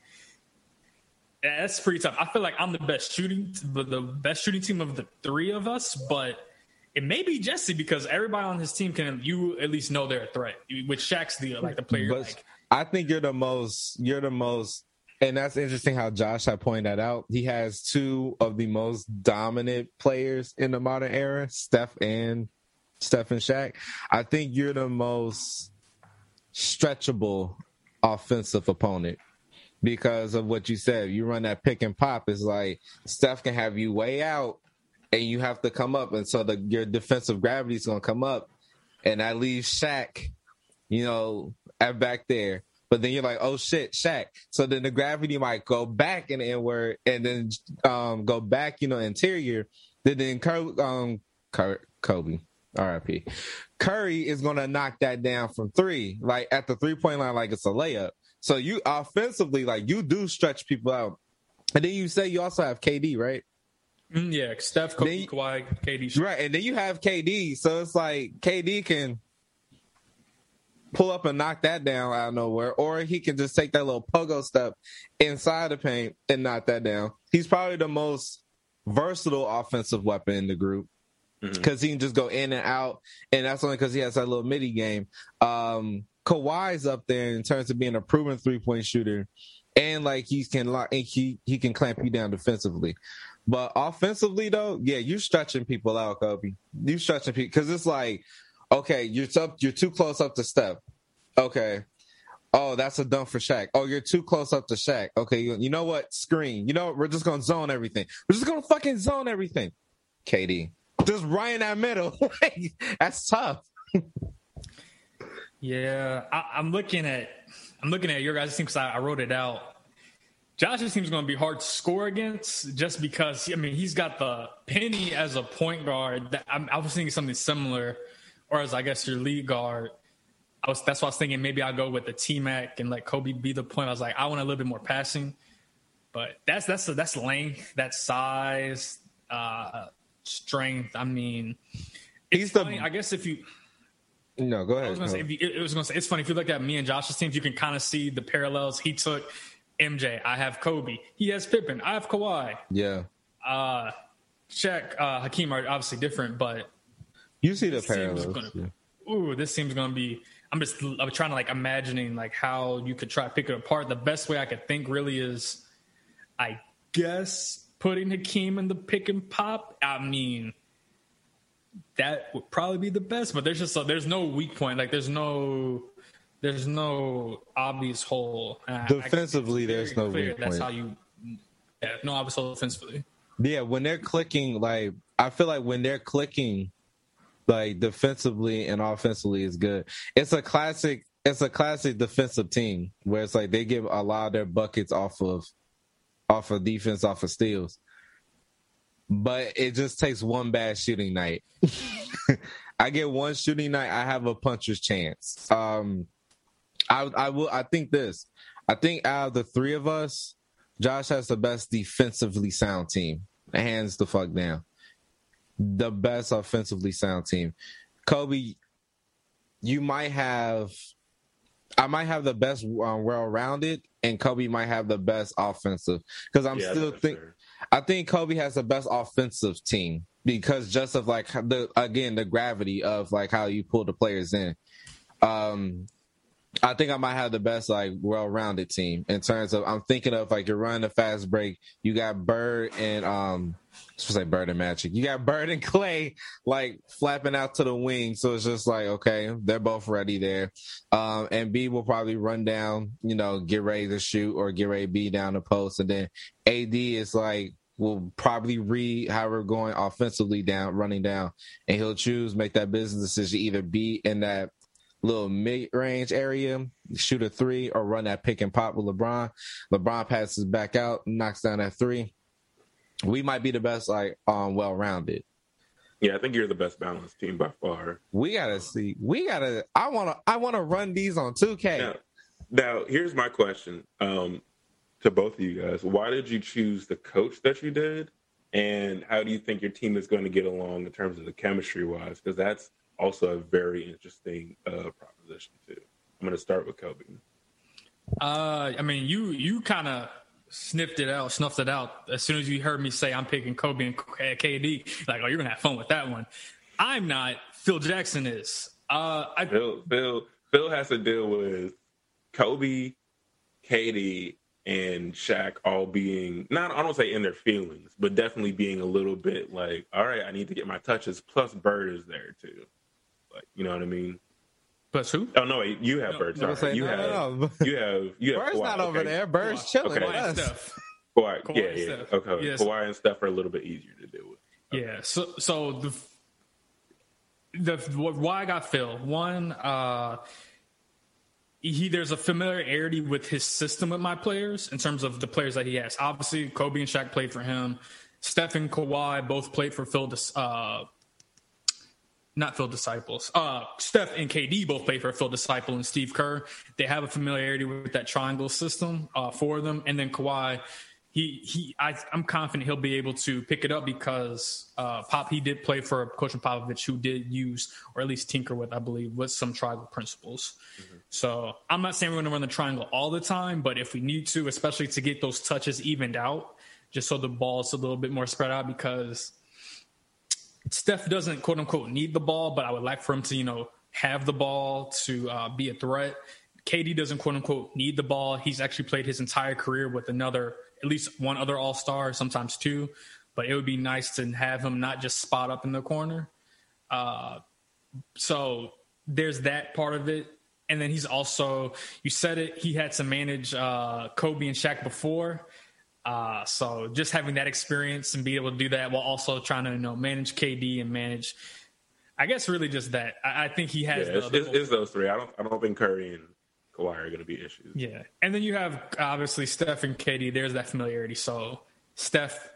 that's pretty tough. I feel like I'm the best shooting, the best shooting team of the three of us, but it may be Jesse because everybody on his team can, you at least know they're a threat. With Shaq's the like the player. But like, I think you're the most. You're the most. And that's interesting how Josh had pointed that out. He has two of the most dominant players in the modern era, Steph and. Steph and Shaq, I think you're the most stretchable offensive opponent because of what you said. You run that pick and pop. It's like Steph can have you way out and you have to come up. And so the, your defensive gravity is going to come up. And that leaves Shaq, you know, at back there. But then you're like, oh, shit, Shaq. So then the gravity might go back in the inward and then um, go back, you know, interior. Then, then um, Kobe. R I P Curry is going to knock that down from three, like at the three-point line, like it's a layup. So you offensively, like you do stretch people out. And then you say you also have K D, right? Mm, yeah, Steph, Kobe, you, Kawhi, K D. Right, and then you have K D. So it's like K D can pull up and knock that down out of nowhere, or he can just take that little pogo step inside the paint and knock that down. He's probably the most versatile offensive weapon in the group because mm-hmm. he can just go in and out, and that's only because he has that little midi game. Um, Kawhi's up there in terms of being a proven three-point shooter, and like he can lock, and he he can clamp you down defensively. But offensively, though, yeah, you're stretching people out, Kobe. You're stretching people because it's like, okay, you're up, you're too close up to Steph. Okay. Oh, that's a dunk for Shaq. Oh, you're too close up to Shaq. Okay, you, you know what? Screen. You know what? We're just going to zone everything. We're just going to fucking zone everything. K D. Just right in that middle. That's tough. Yeah, I, I'm looking at I'm looking at your guys' team because I, I wrote it out. Josh's team is going to be hard to score against just because, I mean, he's got the Penny as a point guard. That, I, I was thinking something similar, or as I guess your lead guard. I was That's why I was thinking maybe I'll go with the T-Mac and let Kobe be the point. I was like, I want a little bit more passing. But that's that's that's length, that's size, uh, strength. I mean, he's funny. the. I guess if you. No, go ahead. I was going to say, if you, it was going to say, it's funny if you look at me and Josh's teams, you can kind of see the parallels. He took M J. I have Kobe. He has Pippen. I have Kawhi. Yeah. Uh, Shaq, uh, Hakeem are obviously different, but you see the parallels. Gonna, yeah. Ooh, this seems going to be. I'm just. I'm trying to like imagining like how you could try to pick it apart. The best way I could think really is, I guess, putting Hakeem in the pick and pop. I mean, that would probably be the best. But there's just a, there's no weak point. Like there's no. There's no obvious hole. Defensively, there's no clear. weak That's point. how you. Yeah, no obvious hole defensively. Yeah, when they're clicking, like I feel like when they're clicking, like defensively and offensively is good. It's a classic. It's a classic defensive team where it's like they give a lot of their buckets off of, off of defense, off of steals. But it just takes one bad shooting night. I get one shooting night, I have a puncher's chance. Um, I I will. I think this. I think out of the three of us, Josh has the best defensively sound team. Hands the fuck down. The best offensively sound team. Kobe, you might have. I might have the best um, well-rounded, and Kobe might have the best offensive. Because I'm yeah, still think. Sure. I think Kobe has the best offensive team because just of like the again the gravity of like how you pull the players in. Um, I think I might have the best like well-rounded team in terms of I'm thinking of like you're running a fast break. You got Bird and um, I was supposed to say Bird and Magic. You got Bird and Clay like flapping out to the wing, so it's just like okay, they're both ready there. Um, and B will probably run down, you know, get ready to shoot or get ready to be down the post, and then A D is like will probably read how we're going offensively down, running down, and he'll choose make that business decision either be in that little mid-range area, shoot a three, or run that pick and pop with LeBron. LeBron passes back out, knocks down that three. We might be the best, like, um, well-rounded. Yeah, I think you're the best balanced team by far. We gotta see. We gotta. I wanna. I wanna run these on two K. Now, now here's my question um, to both of you guys. Why did you choose the coach that you did, and how do you think your team is going to get along in terms of the chemistry-wise? Because that's also a very interesting uh, proposition too. I'm going to start with Kobe. Uh, I mean, you you kind of sniffed it out, snuffed it out as soon as you heard me say I'm picking Kobe and K D. Like, oh, you're gonna have fun with that one. I'm not. Phil Jackson is. Uh, I, Phil Phil Phil has to deal with Kobe, K D, and Shaq all being not. I don't say in their feelings, but definitely being a little bit like, all right, I need to get my touches. Plus, Bird is there too. Like, you know what I mean? Plus who? Oh no, wait, you have no, Bird. Sorry, you, no, have, no, no. you have you have Bird's Kawhi, not okay. over there. Bird's Kawhi. chilling okay. with us. Kawhi, Kawhi yeah, yeah. Steph. Okay, yes. Kawhi and Steph are a little bit easier to deal with. Okay. Yeah. So, so the the why I got Phil one. Uh, he there's a familiarity with his system with my players in terms of the players that he has. Obviously, Kobe and Shaq played for him. Steph and Kawhi both played for Phil. Uh, Not Phil Disciples. Uh, Steph and K D both play for Phil Disciple and Steve Kerr. They have a familiarity with that triangle system uh, for them. And then Kawhi, he he I, I'm confident he'll be able to pick it up because uh, Pop he did play for Coach Popovich, who did use or at least tinker with, I believe, with some triangle principles. Mm-hmm. So I'm not saying we're going to run the triangle all the time, but if we need to, especially to get those touches evened out, just so the ball's a little bit more spread out, because Steph doesn't quote unquote need the ball, but I would like for him to, you know, have the ball to uh, be a threat. K D doesn't quote unquote need the ball. He's actually played his entire career with another, at least one other all-star, sometimes two, but it would be nice to have him not just spot up in the corner. Uh, so there's that part of it. And then he's also, you said it, he had to manage uh, Kobe and Shaq before. Uh, so just having that experience and being able to do that while also trying to, you know, manage K D and manage, I guess really just that. I, I think he has. Yeah, the, it's, the it's, it's those three. I don't. I don't think Curry and Kawhi are going to be issues. Yeah, and then you have obviously Steph and K D. There's that familiarity. So Steph,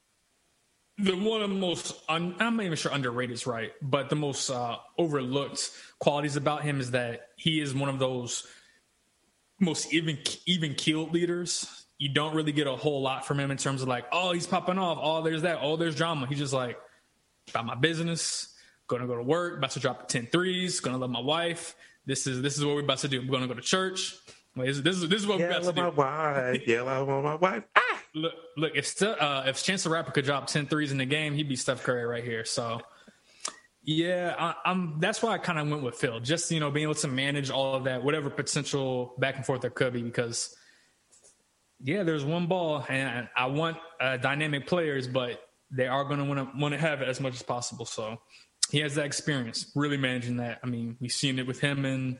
the one of the most, un, I'm not even sure underrated is right, but the most uh, overlooked qualities about him is that he is one of those most even even keeled leaders. You don't really get a whole lot from him in terms of like, oh, he's popping off. Oh, there's that. Oh, there's drama. He's just like, about my business, going to go to work, about to drop ten threes, going to love my wife. This is this is what we're about to do. We're going to go to church. This is this is, this is what yeah, we're about to do. my wife. Yeah, I love my wife. Ah! Look, look. If Ste- uh, if Chance the Rapper could drop ten threes in the game, he'd be Steph Curry right here. So, yeah, I, I'm. That's why I kind of went with Phil. Just, you know, being able to manage all of that, whatever potential back and forth there could be. Because, yeah, there's one ball, and I want uh, dynamic players, but they are going to want to want to have it as much as possible. So, he has that experience, really managing that. I mean, we've seen it with him in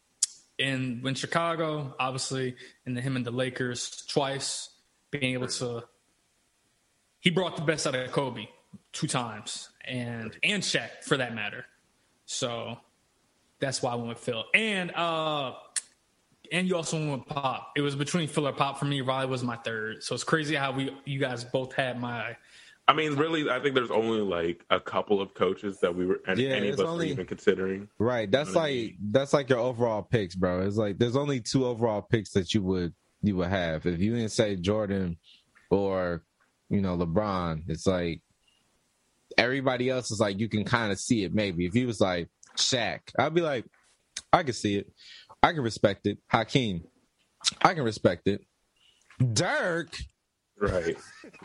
in in Chicago, obviously, and then him and the Lakers twice. Being able to, he brought the best out of Kobe two times, and and Shaq for that matter. So that's why I went with Phil. And uh, and you also went with Pop. It was between Phil or Pop for me. Riley was my third. So it's crazy how we you guys both had my. I mean, really, I think there's only like a couple of coaches that we were any, Yeah, any of it's us only- were even considering. Right. That's You know what I like mean? that's like your overall picks, bro. It's like there's only two overall picks that you would you would have. If you didn't say Jordan or, you know, LeBron, it's like everybody else is like you can kind of see it maybe. If he was like Shaq, I'd be like, I can see it. I can respect it. Hakeem, I can respect it. Dirk. Right.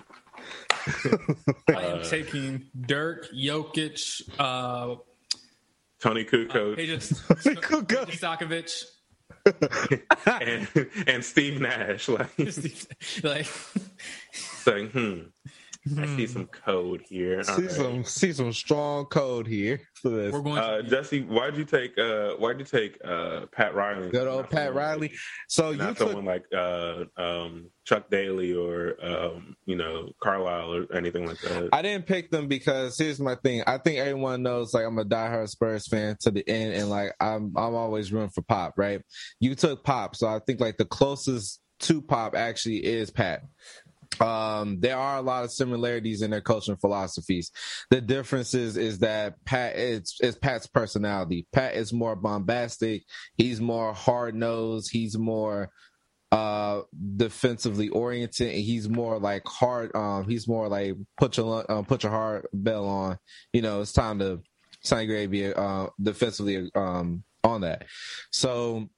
I am taking Dirk, Jokic, uh, Tony Kukoc Peja Stokovich. and, and Steve Nash. Like, like saying, hmm, I see some code here. All See right. some see some strong code here for this. we're going Uh, to Jesse, why'd you take uh, why'd you take uh, Pat Riley? Good old Not Pat someone Riley. like- So you not took someone like uh, um, Chuck Daly or um, you know, Carlisle or anything like that. I didn't pick them because here's my thing. I think everyone knows like I'm a diehard Spurs fan to the end, and like I'm I'm always rooting for Pop, right? You took Pop, so I think like the closest to Pop actually is Pat. Um, there are a lot of similarities in their coaching philosophies. The difference is is that Pat is is Pat's personality. Pat is more bombastic. He's more hard nosed. He's more uh defensively oriented, and he's more like hard um he's more like put your um, put your hard bell on, you know, it's time to it's time to be uh defensively um on that. So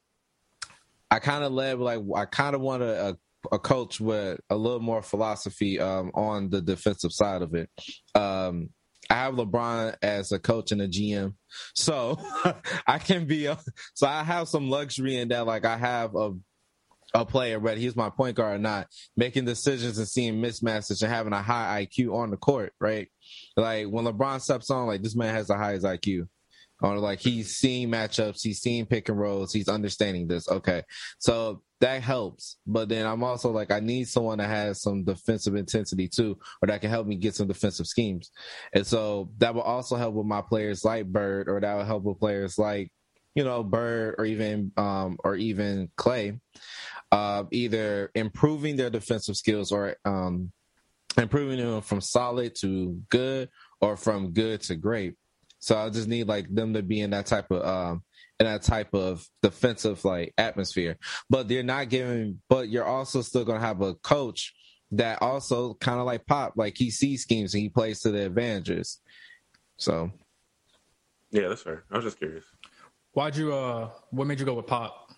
I kind of led like I kind of want a, a a coach with a little more philosophy um on the defensive side of it. um I have LeBron as a coach and a G M, so I can be a, so I have some luxury in that. Like I have a a player, whether he's my point guard or not, making decisions and seeing mismatches and having a high I Q on the court, right? Like when LeBron steps on, like this man has the highest I Q. Or like he's seeing matchups, he's seeing pick and rolls, he's understanding this. Okay, so that helps. But then I'm also like, I need someone that has some defensive intensity too, or that can help me get some defensive schemes. And so that will also help with my players like Bird, or that will help with players like, you know, Bird or even um, or even Clay. Uh, either improving their defensive skills or um, improving them from solid to good or from good to great. So I just need like them to be in that type of um, in that type of defensive like atmosphere. But they're not giving. But you're also still gonna have a coach that also kind of like Pop, like he sees schemes and he plays to the advantages. So, yeah, that's fair. I was just curious. Why'd you? Uh, what made you go with Pop?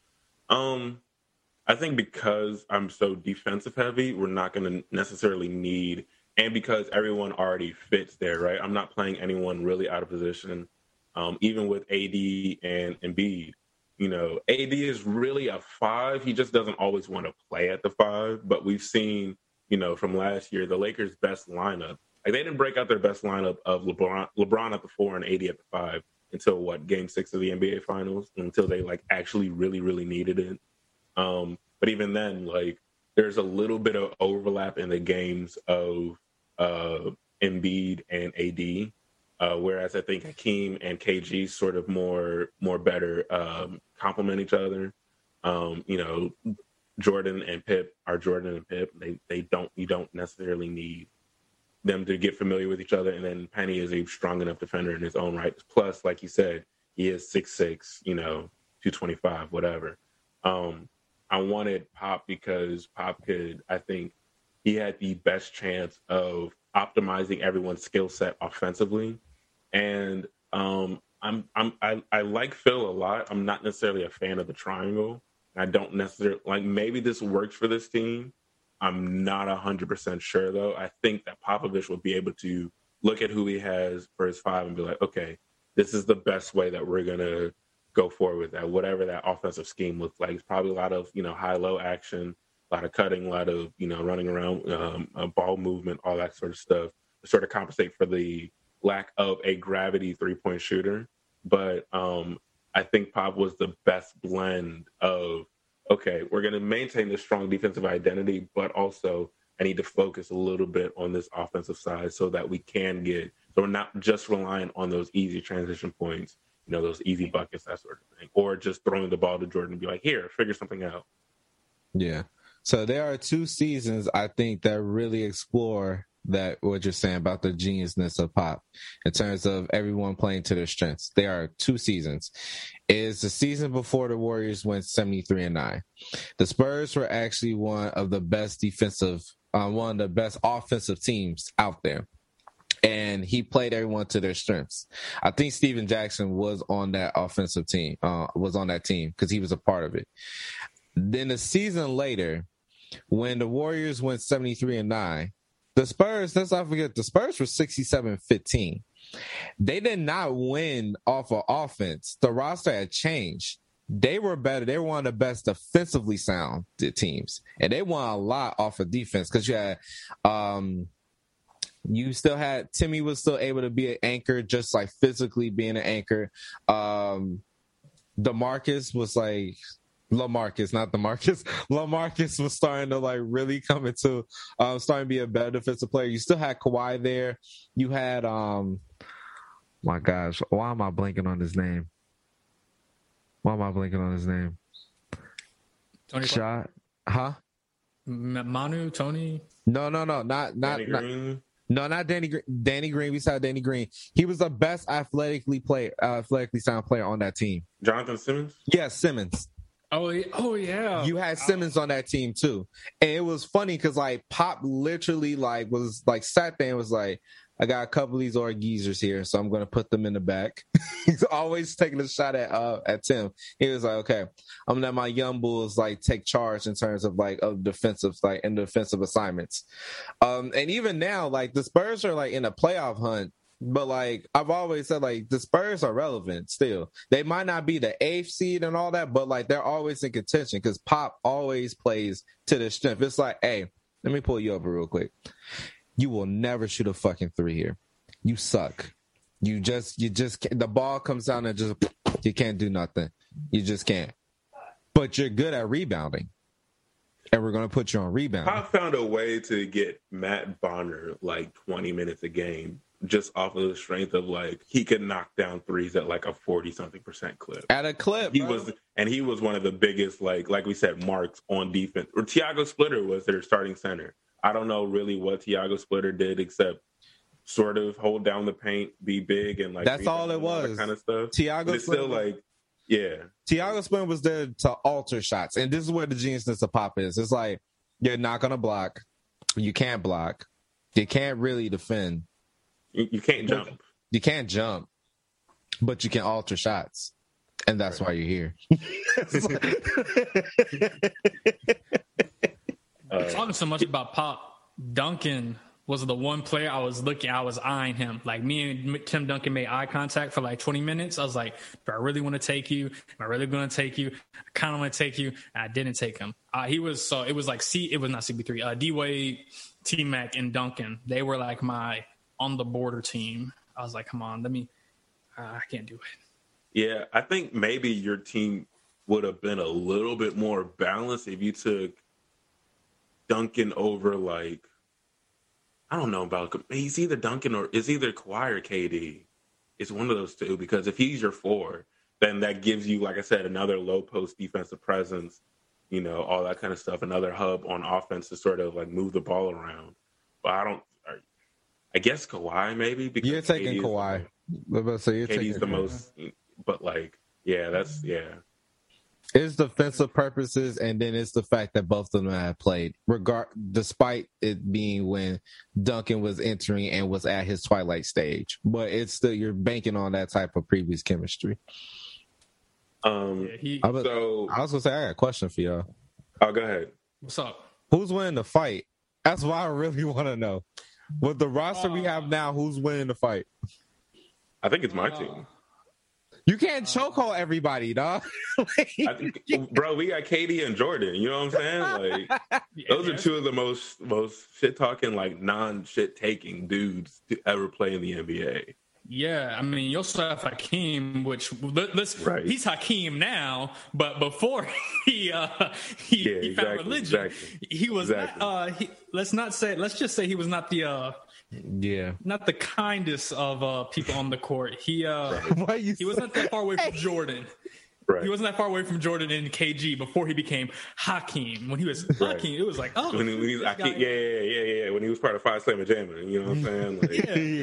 Um, I think because I'm so defensive heavy, we're not going to necessarily need, and because everyone already fits there, right? I'm not playing anyone really out of position. Um, even with A D and Embiid, you know, A D is really a five. He just doesn't always want to play at the five. But we've seen, you know, from last year, the Lakers' best lineup. Like, they didn't break out their best lineup of LeBron, LeBron at the four and A D at the five until what, game six of the N B A Finals, until they like actually really, really needed it. Um, but even then, like, there's a little bit of overlap in the games of uh, Embiid and A D. Uh, whereas I think Hakeem and K G sort of more more better um, complement each other. Um, you know, Jordan and Pip are Jordan and Pip. They they don't you don't necessarily need them to get familiar with each other. And then Penny is a strong enough defender in his own right. Plus, like you said, he is six six, you know, two twenty-five, whatever. Um, I wanted Pop because Pop could, I think, he had the best chance of optimizing everyone's skill set offensively. And um, I'm I'm I, I like Phil a lot. I'm not necessarily a fan of the triangle. I don't necessarily like. Maybe this works for this team. I'm not a hundred percent sure though. I think that Popovich will be able to look at who he has for his five and be like, okay, this is the best way that we're gonna go forward with that. Whatever that offensive scheme looks like, it's probably a lot of you know high low action, a lot of cutting, a lot of you know running around, um, uh, ball movement, all that sort of stuff to sort of compensate for the lack of a gravity three-point shooter. But um, I think Pop was the best blend of, okay, we're going to maintain this strong defensive identity, but also I need to focus a little bit on this offensive side so that we can get, so we're not just relying on those easy transition points, you know, those easy buckets, that sort of thing, or just throwing the ball to Jordan and be like, here, figure something out. Yeah. So there are two seasons, I think, that really explore that what you're saying about the geniusness of Pop in terms of everyone playing to their strengths. There are two seasons. It is the season before the Warriors went seventy-three and nine. The Spurs were actually one of the best defensive, uh, one of the best offensive teams out there. And he played everyone to their strengths. I think Steven Jackson was on that offensive team, uh, was on that team because he was a part of it. Then a season later, when the Warriors went seventy-three and nine, the Spurs, let's not forget, the Spurs were sixty-seven fifteen. They did not win off of offense. The roster had changed. They were better. They were one of the best defensively sound teams. And they won a lot off of defense because you had, um, you still had, Timmy was still able to be an anchor, just like physically being an anchor. Um, DeMarcus was like, LaMarcus, not DeMarcus. LaMarcus was starting to like really come into, um, starting to be a better defensive player. You still had Kawhi there. You had, um, my gosh, why am I blanking on his name? Why am I blanking on his name? Tony Shot, huh? Manu, Tony. No, no, no, not not Danny not. Green. No, not Danny Green. Danny Green. We saw Danny Green. He was the best athletically player, uh, athletically sound player on that team. Jonathan Simmons. Yes, Simmons. Oh, yeah. Oh, yeah. You had Simmons on that team too. And it was funny because like Pop literally like was like sat there and was like, I got a couple of these old geezers here, so I'm going to put them in the back. He's always taking a shot at uh, at Tim. He was like, okay, I'm going to let my young bulls like take charge in terms of like of defensive, like in defensive assignments. Um, and even now, like the Spurs are like in a playoff hunt. But, like, I've always said, like, the Spurs are relevant still. They might not be the eighth seed and all that, but, like, they're always in contention because Pop always plays to their strength. It's like, hey, let me pull you over real quick. You will never shoot a fucking three here. You suck. You just, you just, can't. The ball comes down and just, you can't do nothing. You just can't. But you're good at rebounding. And we're going to put you on rebound. Pop found a way to get Matt Bonner, like, twenty minutes a game. Just off of the strength of like he could knock down threes at like a forty something percent clip. At a clip, he bro. was, and he was one of the biggest, like like we said, marks on defense. Or Tiago Splitter was their starting center. I don't know really what Tiago Splitter did except sort of hold down the paint, be big, and like that's all it was, that kind of stuff. Tiago it's still like, yeah. Tiago Splitter was there to alter shots, and this is where the geniusness of Pop is. It's like you're not gonna block. You can't block. You can't really defend. You, you can't jump. You can't jump, but you can alter shots. And that's right. why you're here. uh, Talking so much about Pop, Duncan was the one player I was looking, I was eyeing him. Like, me and Tim Duncan made eye contact for like twenty minutes. I was like, do I really want to take you? Am I really going to take you? I kind of want to take you. And I didn't take him. Uh, he was, so it was like C, it was not C B three, uh, D-Wade, T-Mac, and Duncan. They were like my on the border team. I was like, come on, let me, uh, I can't do it. Yeah, I think maybe your team would have been a little bit more balanced if you took Duncan over, like, I don't know about, he's either Duncan or it's either Kawhi or K D. It's one of those two, because if he's your four, then that gives you, like I said, another low post defensive presence, you know, all that kind of stuff, another hub on offense to sort of like move the ball around. But I don't, I guess Kawhi maybe, because you're taking Kawhi. Let's say you're K D's taking the Kawhi. most, but like, yeah, that's, yeah. It's defensive purposes, and then it's the fact that both of them have played, regard despite it being when Duncan was entering and was at his twilight stage. But it's still, you're banking on that type of previous chemistry. Um, yeah, he, I was, so I was gonna say I got a question for y'all. Oh, go ahead. What's up? Who's winning the fight? That's what I really want to know. With the roster uh, we have now, who's winning the fight? I think it's my uh, team. You can't chokehold everybody, dog. Like, I think, bro, we got K D and Jordan. You know what I'm saying? Like, yeah, those are yeah. two of the most most shit talking, like non shit taking dudes to ever play in the N B A. Yeah, I mean, you also have Hakeem, which let, let's Right. he's Hakeem now, but before he uh, he, Yeah, he exactly, found religion, exactly. he was Exactly. not. Uh, he, let's not say. Let's just say he was not the uh, yeah. not the kindest of uh, people on the court. He uh, Why you he wasn't that far away from Jordan. Right. He wasn't that far away from Jordan and K G before he became Hakeem. When he was Right. Hakeem, it was like, oh, When he, when he was, this I guy- keep, yeah, yeah, yeah, yeah. When he was part of Five Slammer Jammer, you know what I'm saying? Like,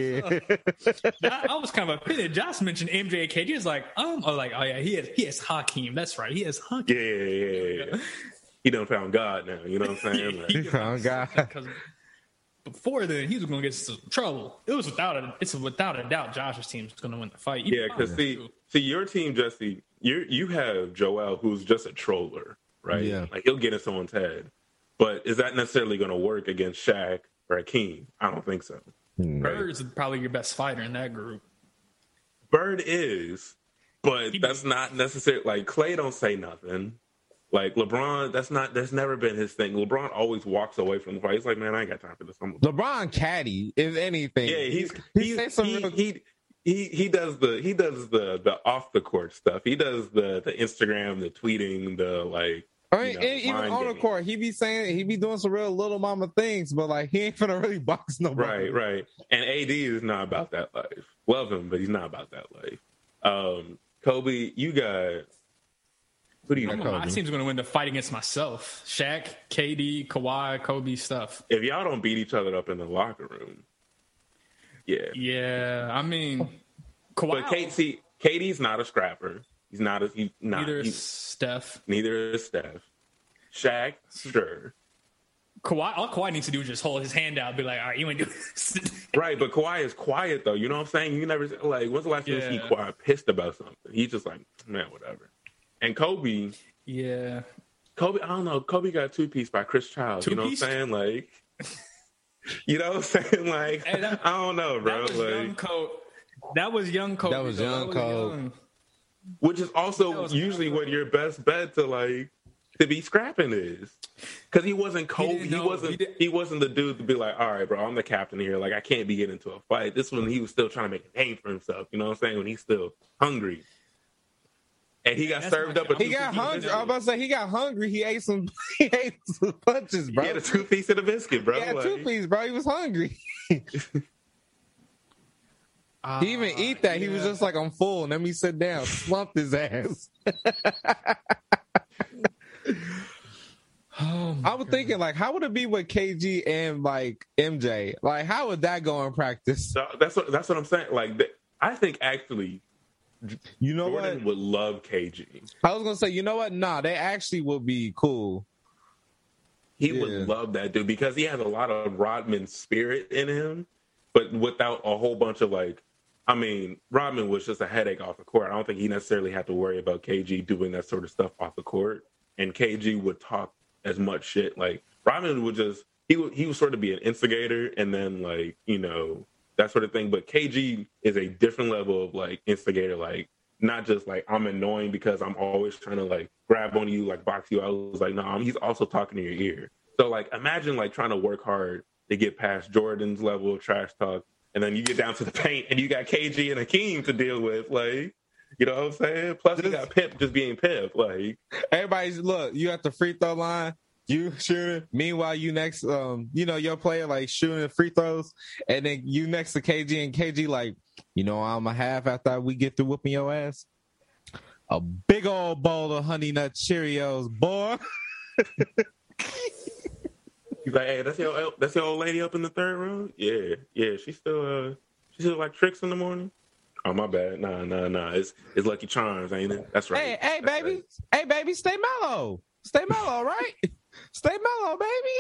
yeah. I, I was kind of offended. Josh mentioned M J and K G. Is like, um, I was like, oh yeah, he is, he is Hakeem. That's right, he is Hakeem. yeah, yeah, yeah, yeah, yeah. He done found God now. You know what I'm saying? Like, He found God. Because before then, he was going to get some trouble. It was without a, it's without a doubt Josh's team is going to win the fight. yeah, because see, see, your team, Jesse, you you have Joel, who's just a troller, right? Yeah. Like, he'll get in someone's head. But is that necessarily going to work against Shaq or Hakeem? I don't think so. Bird's probably your best fighter in that group. Bird is, but He- that's not necessarily, like, Clay don't say nothing. Like, LeBron, that's not, that's never been his thing. LeBron always walks away from the fight. He's like, man, I ain't got time for this. I'm LeBron caddy, if anything. Yeah, he's he, he say some he, real- he he he does the he does the the off the court stuff. He does the the Instagram, the tweeting, the like. I mean, you know, even mind on the game. court, he be saying he be doing some real little mama things, but like he ain't finna really box nobody. Right, right. And A D is not about that life. Love him, but he's not about that life. Um, Kobe, you got who do you I'm- got? My team's going to win the fight against myself. Shaq, K D, Kawhi, Kobe stuff. If y'all don't beat each other up in the locker room, yeah. Yeah, I mean, Kawhi. But K C, K D's not a scrapper. He's not a he's not Neither is he's, Steph. neither is Steph. Shaq, sure. Kawhi, all Kawhi needs to do is just hold his hand out and be like, all right, you ain't do this. Right, but Kawhi is quiet though. You know what I'm saying? You never like. When's the last time you see Yeah. Kawhi pissed about something? He's just like, man, whatever. And Kobe, Yeah. Kobe, I don't know. Kobe got two piece by Chris Childs. You know what I'm Two-piece? saying? Like, you know what I'm saying? Like, Hey, that- I don't know, bro. That was young Like, Kobe. That was young Kobe. That was though. young Kobe. young. which is That also was usually Kobe. what your best bet to like to be scrapping is. Because he wasn't Kobe. didn't He, know. wasn't. He did- He wasn't the dude to be like, all right, bro, I'm the captain here. Like, I can't be getting into a fight. This one, he was still trying to make a name for himself. You know what I'm saying? When he's still hungry. And he got that's served my up a shit. He got two-piece hungry. biscuit. I was about to say he got hungry. He ate some. He ate some punches, bro. He had a two piece of the biscuit, bro. He had Like, two piece, bro. He was hungry. He even Ah, eat that. He was yeah. just like, I'm full. Let me sit down. Slumped his ass. Oh, my I was God. thinking, like, how would it be with K G and like M J? Like, how would that go in practice? so that's what that's what I'm saying. Like, th- I think actually You know Jordan what? would love K G. I was gonna say, you know what? Nah, they actually will be cool. he Yeah. would love that dude because he has a lot of Rodman spirit in him, but without a whole bunch of like, I mean, Rodman was just a headache off the court. I don't think he necessarily had to worry about K G doing that sort of stuff off the court. And K G would talk as much shit. Like Rodman would just he would he would sort of be an instigator and then like, you know, that sort of thing. But K G is a different level of like instigator, like not just like I'm annoying because I'm always trying to like grab on you, like box you out. I was like, no, nah, he's also talking to your ear. So like imagine like trying to work hard to get past Jordan's level of trash talk. And then you get down to the paint and you got K G and Hakeem to deal with. Like, you know what I'm saying? Plus you got Pimp just being Pimp. Like Everybody's look, you at the free throw line, you shooting. Meanwhile, you next, um, you know, your player like shooting free throws, and then you next to K G, and K G like, you know, I'm a half after we get through whooping your ass. A big old bowl of Honey Nut Cheerios, boy. He's like, hey, that's your that's your old lady up in the third room? Yeah, yeah. She still uh, she still like tricks in the morning. Oh my bad. Nah, nah, nah. It's it's Lucky Charms, ain't it? That's right. Hey, hey, That's baby, right. hey, baby, stay mellow, stay mellow, right? Stay mellow,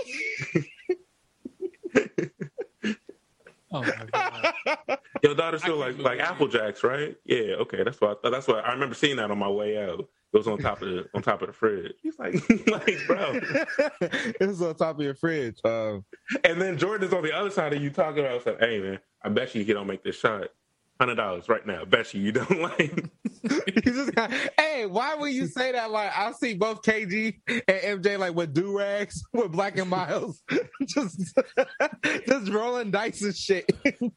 baby. Oh my god. Your daughter still I like can't like believe Apple Jacks, right? Yeah, okay. That's what I thought. That's what I remember seeing that on my way out. It was on top of the on top of the fridge. He's like, like, bro. It was on top of your fridge. Um, And then Jordan's on the other side of you talking about, like, hey man, I bet you he don't make this shot. Hundred dollars right now. Bet you you don't like. he just got, hey, why would you say that? Like, I see both K G and M J like with do rags with Black and Miles, just just rolling dice and shit.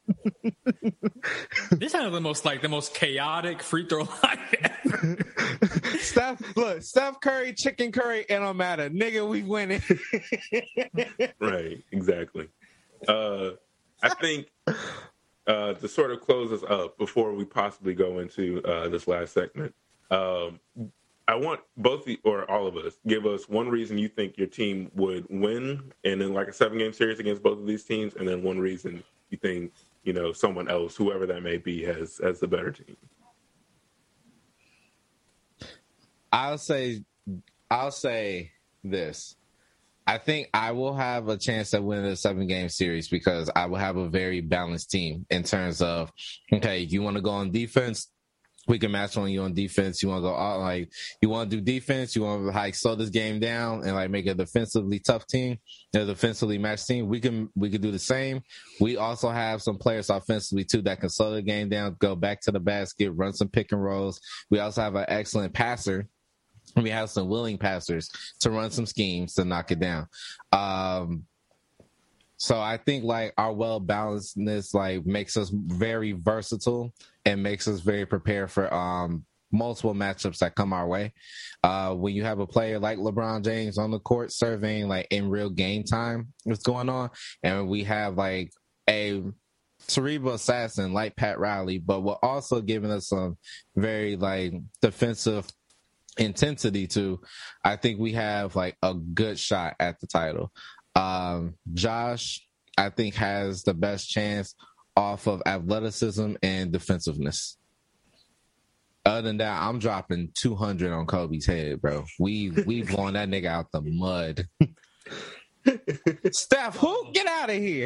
This is the most like the most chaotic free throw line ever. Steph, look, Steph Curry, chicken curry, it don't matter, nigga. We winning. Right, exactly. Uh, I think uh, to sort of close us up before we possibly go into uh, this last segment, um, I want both the, or all of us give us one reason you think your team would win, and then like a seven-game series against both of these teams, and then one reason you think you know someone else, whoever that may be, has has the better team. I'll say, I'll say this. I think I will have a chance at winning a seven-game series because I will have a very balanced team in terms of, okay, you want to go on defense, we can match on you on defense. You want to go out, like, you want to do defense, you want to like slow this game down and like make a defensively tough team, a defensively matched team. We can we can do the same. We also have some players offensively too that can slow the game down, go back to the basket, run some pick and rolls. We also have an excellent passer. We have some willing passers to run some schemes to knock it down. Um, so I think like our well-balancedness like makes us very versatile and makes us very prepared for um, multiple matchups that come our way. Uh, when you have a player like LeBron James on the court serving like in real game time, what's going on, and we have like a cerebral assassin like Pat Riley, but we're also giving us some very like defensive intensity too. I think we have like a good shot at the title. Um, Josh, I think, has the best chance off of athleticism and defensiveness. Other than that, I'm dropping two hundred on Kobe's head, bro. We we blowing that nigga out the mud. Steph, who get out of here?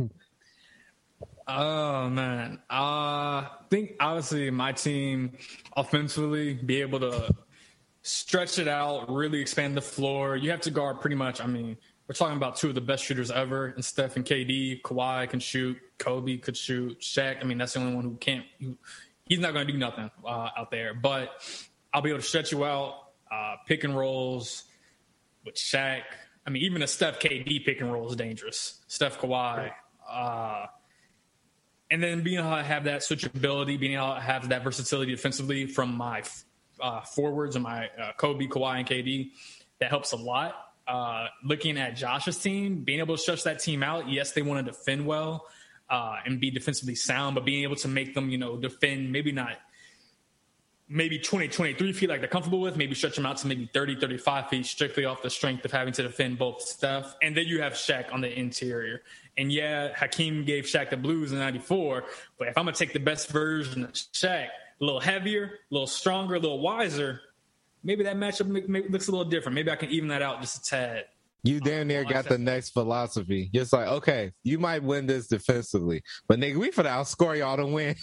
Oh man, I think obviously my team offensively be able to stretch it out, really expand the floor. You have to guard pretty much. I mean, we're talking about two of the best shooters ever, and Steph and K D. Kawhi can shoot. Kobe could shoot. Shaq, I mean, that's the only one who can't. Who, he's not going to do nothing uh, out there. But I'll be able to stretch you out, uh, pick and rolls with Shaq. I mean, even a Steph K D pick and roll is dangerous. Steph Kawhi. Uh, and then being able to have that switchability, being able to have that versatility defensively from my uh, forwards and my uh, Kobe, Kawhi, and K D, that helps a lot. Uh, looking at Josh's team, being able to stretch that team out, yes, they want to defend well uh, and be defensively sound, but being able to make them, you know, defend maybe not maybe twenty, twenty-three feet like they're comfortable with, maybe stretch them out to maybe thirty, thirty-five feet strictly off the strength of having to defend both Steph. And then you have Shaq on the interior. And yeah, Hakeem gave Shaq the blues in ninety-four, but if I'm going to take the best version of Shaq, a little heavier, a little stronger, a little wiser, maybe that matchup maybe looks a little different. Maybe I can even that out just a tad. You damn near got the next philosophy. It's like, okay, you might win this defensively, but nigga, we finna outscore y'all to win.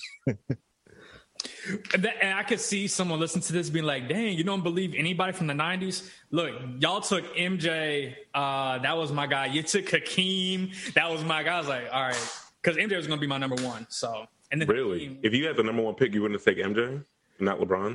And I could see someone listen to this being like, dang, you don't believe anybody from the nineties? Look, y'all took M J. Uh, that was my guy. You took Hakeem. That was my guy. I was like, all right. Because M J was going to be my number one. So, and then Really? Hakeem, if you had the number one pick, you wouldn't take M J, not LeBron?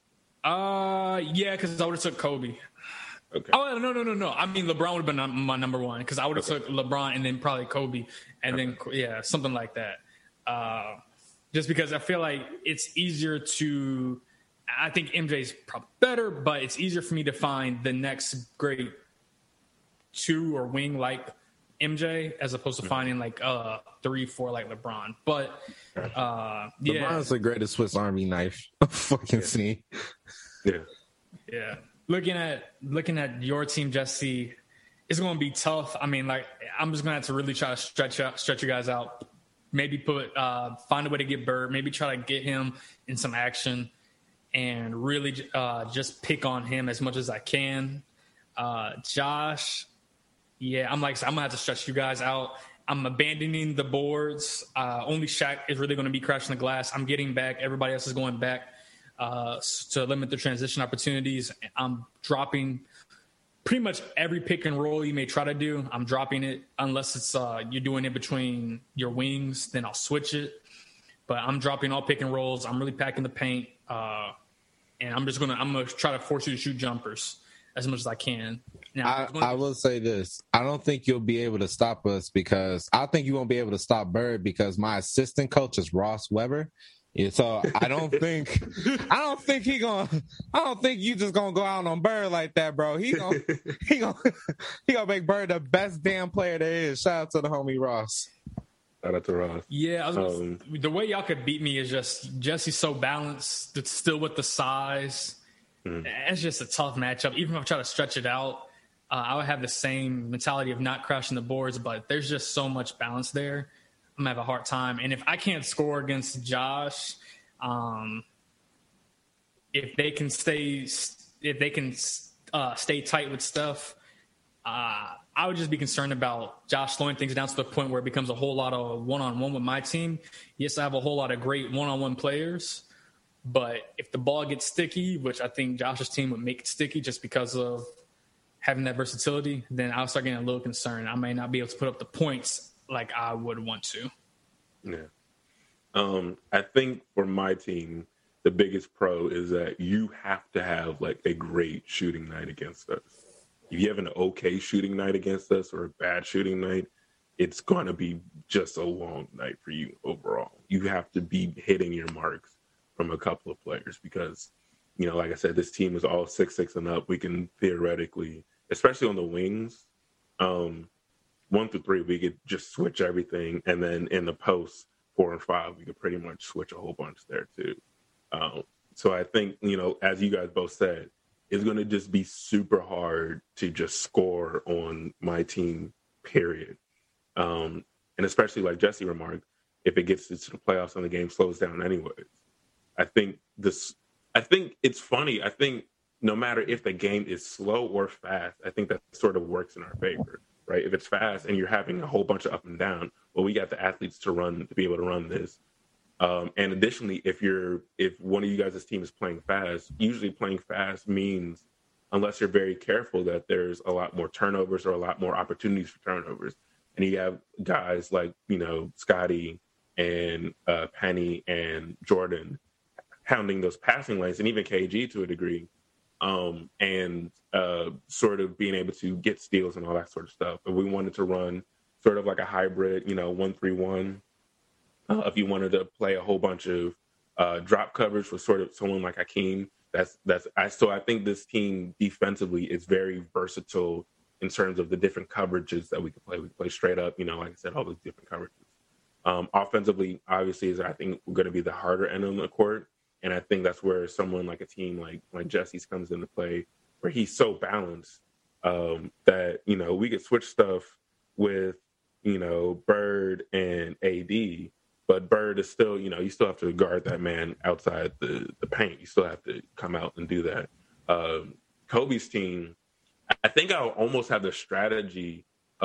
Uh, yeah, because I would have took Kobe. Okay. Oh, no, no, no, no. I mean, LeBron would have been my number one because I would have Okay. took LeBron and then probably Kobe and then, yeah, something like that. Uh, just because I feel like it's easier to, I think M J's probably better, but it's easier for me to find the next great two or wing like M J as opposed to finding like uh three, four like LeBron. But uh, yeah, LeBron's the greatest Swiss Army knife I've fucking Yeah. seen. Yeah. yeah. Looking at looking at your team, Jesse, it's going to be tough. I mean, like I'm just going to have to really try to stretch out, stretch you guys out. Maybe put uh, find a way to get Bird. Maybe try to get him in some action, and really uh, just pick on him as much as I can. Uh, Josh, yeah, I'm like I'm gonna have to stretch you guys out. I'm abandoning the boards. Uh, only Shaq is really going to be crashing the glass. I'm getting back. Everybody else is going back uh, to limit the transition opportunities. I'm dropping pretty much every pick and roll you may try to do. I'm dropping it unless it's uh, you're doing it between your wings. Then I'll switch it. But I'm dropping all pick and rolls. I'm really packing the paint, uh, and I'm just gonna I'm gonna try to force you to shoot jumpers as much as I can. Now, I, gonna, I will say this. I don't think you'll be able to stop us because I think you won't be able to stop Bird because my assistant coach is Ross Weber. Yeah, so I don't think I don't think he gonna I don't think you just gonna go out on Bird like that, bro. He gonna he gonna he gonna make Bird the best damn player there is. Shout out to the homie Ross. Shout out to Ross. Yeah, I was gonna, Um, the way y'all could beat me is just Jesse's so balanced. It's still with the size. Mm. It's just a tough matchup. Even if I try to stretch it out, uh, I would have the same mentality of not crashing the boards. But there's just so much balance there. I'm gonna have a hard time. And if I can't score against Josh, um, if they can stay, if they can uh, stay tight with stuff. Uh, I would just be concerned about Josh slowing things down to the point where it becomes a whole lot of one-on-one with my team. Yes, I have a whole lot of great one-on-one players, but if the ball gets sticky, which I think Josh's team would make it sticky just because of having that versatility, then I'll start getting a little concerned. I may not be able to put up the points like I would want to. Yeah. Um, I think for my team, the biggest pro is that you have to have like a great shooting night against us. If you have an okay shooting night against us or a bad shooting night, it's going to be just a long night for you overall. You have to be hitting your marks from a couple of players because, you know, like I said, this team is all six, six and up. We can theoretically, especially on the wings, um, one through three, we could just switch everything. And then in the post, four and five, we could pretty much switch a whole bunch there too. Um, so I think, you know, as you guys both said, it's going to just be super hard to just score on my team, period. Um, and especially like Jesse remarked, if it gets to the playoffs and the game slows down anyways. I think this, I think it's funny. I think no matter if the game is slow or fast, I think that sort of works in our favor, right? If it's fast and you're having a whole bunch of up and down, well, we got the athletes to run, to be able to run this. Um, and additionally, if you're if one of you guys' team is playing fast, usually playing fast means, unless you're very careful, that there's a lot more turnovers or a lot more opportunities for turnovers. And you have guys like, you know, Scotty and uh, Penny and Jordan hounding those passing lanes, and even K G to a degree, um, and uh, sort of being able to get steals and all that sort of stuff. But we wanted to run sort of like a hybrid, you know, one three one. Uh, if you wanted to play a whole bunch of uh, drop coverage with sort of someone like Hakeem, that's that's I so I think this team defensively is very versatile in terms of the different coverages that we can play. We can play straight up, you know, like I said, all those different coverages. Um, offensively, obviously, is I think we're going to be the harder end on the court, and I think that's where someone like a team like like Jesse's comes into play, where he's so balanced um, that you know we could switch stuff with you know Bird and A D. But Bird is still, you know, you still have to guard that man outside the, the paint. You still have to come out and do that. Um, Kobe's team, I think I'll almost have the strategy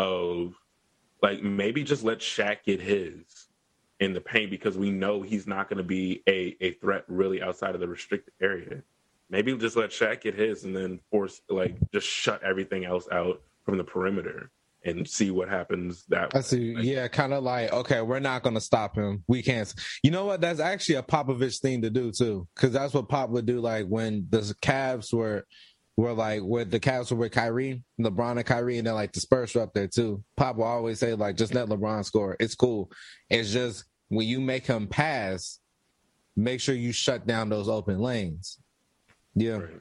of like maybe just let Shaq get his in the paint because we know he's not going to be a, a threat really outside of the restricted area. Maybe just let Shaq get his and then force like just shut everything else out from the perimeter and see what happens that way. I see. Yeah, kind of like, okay, we're not going to stop him. We can't. You know what? That's actually a Popovich thing to do, too, because that's what Pop would do, like, when the Cavs were, were like, with the Cavs were with Kyrie, LeBron and Kyrie, and then, like, the Spurs were up there, too. Pop will always say, like, just let LeBron score. It's cool. It's just when you make him pass, make sure you shut down those open lanes. Yeah. Right.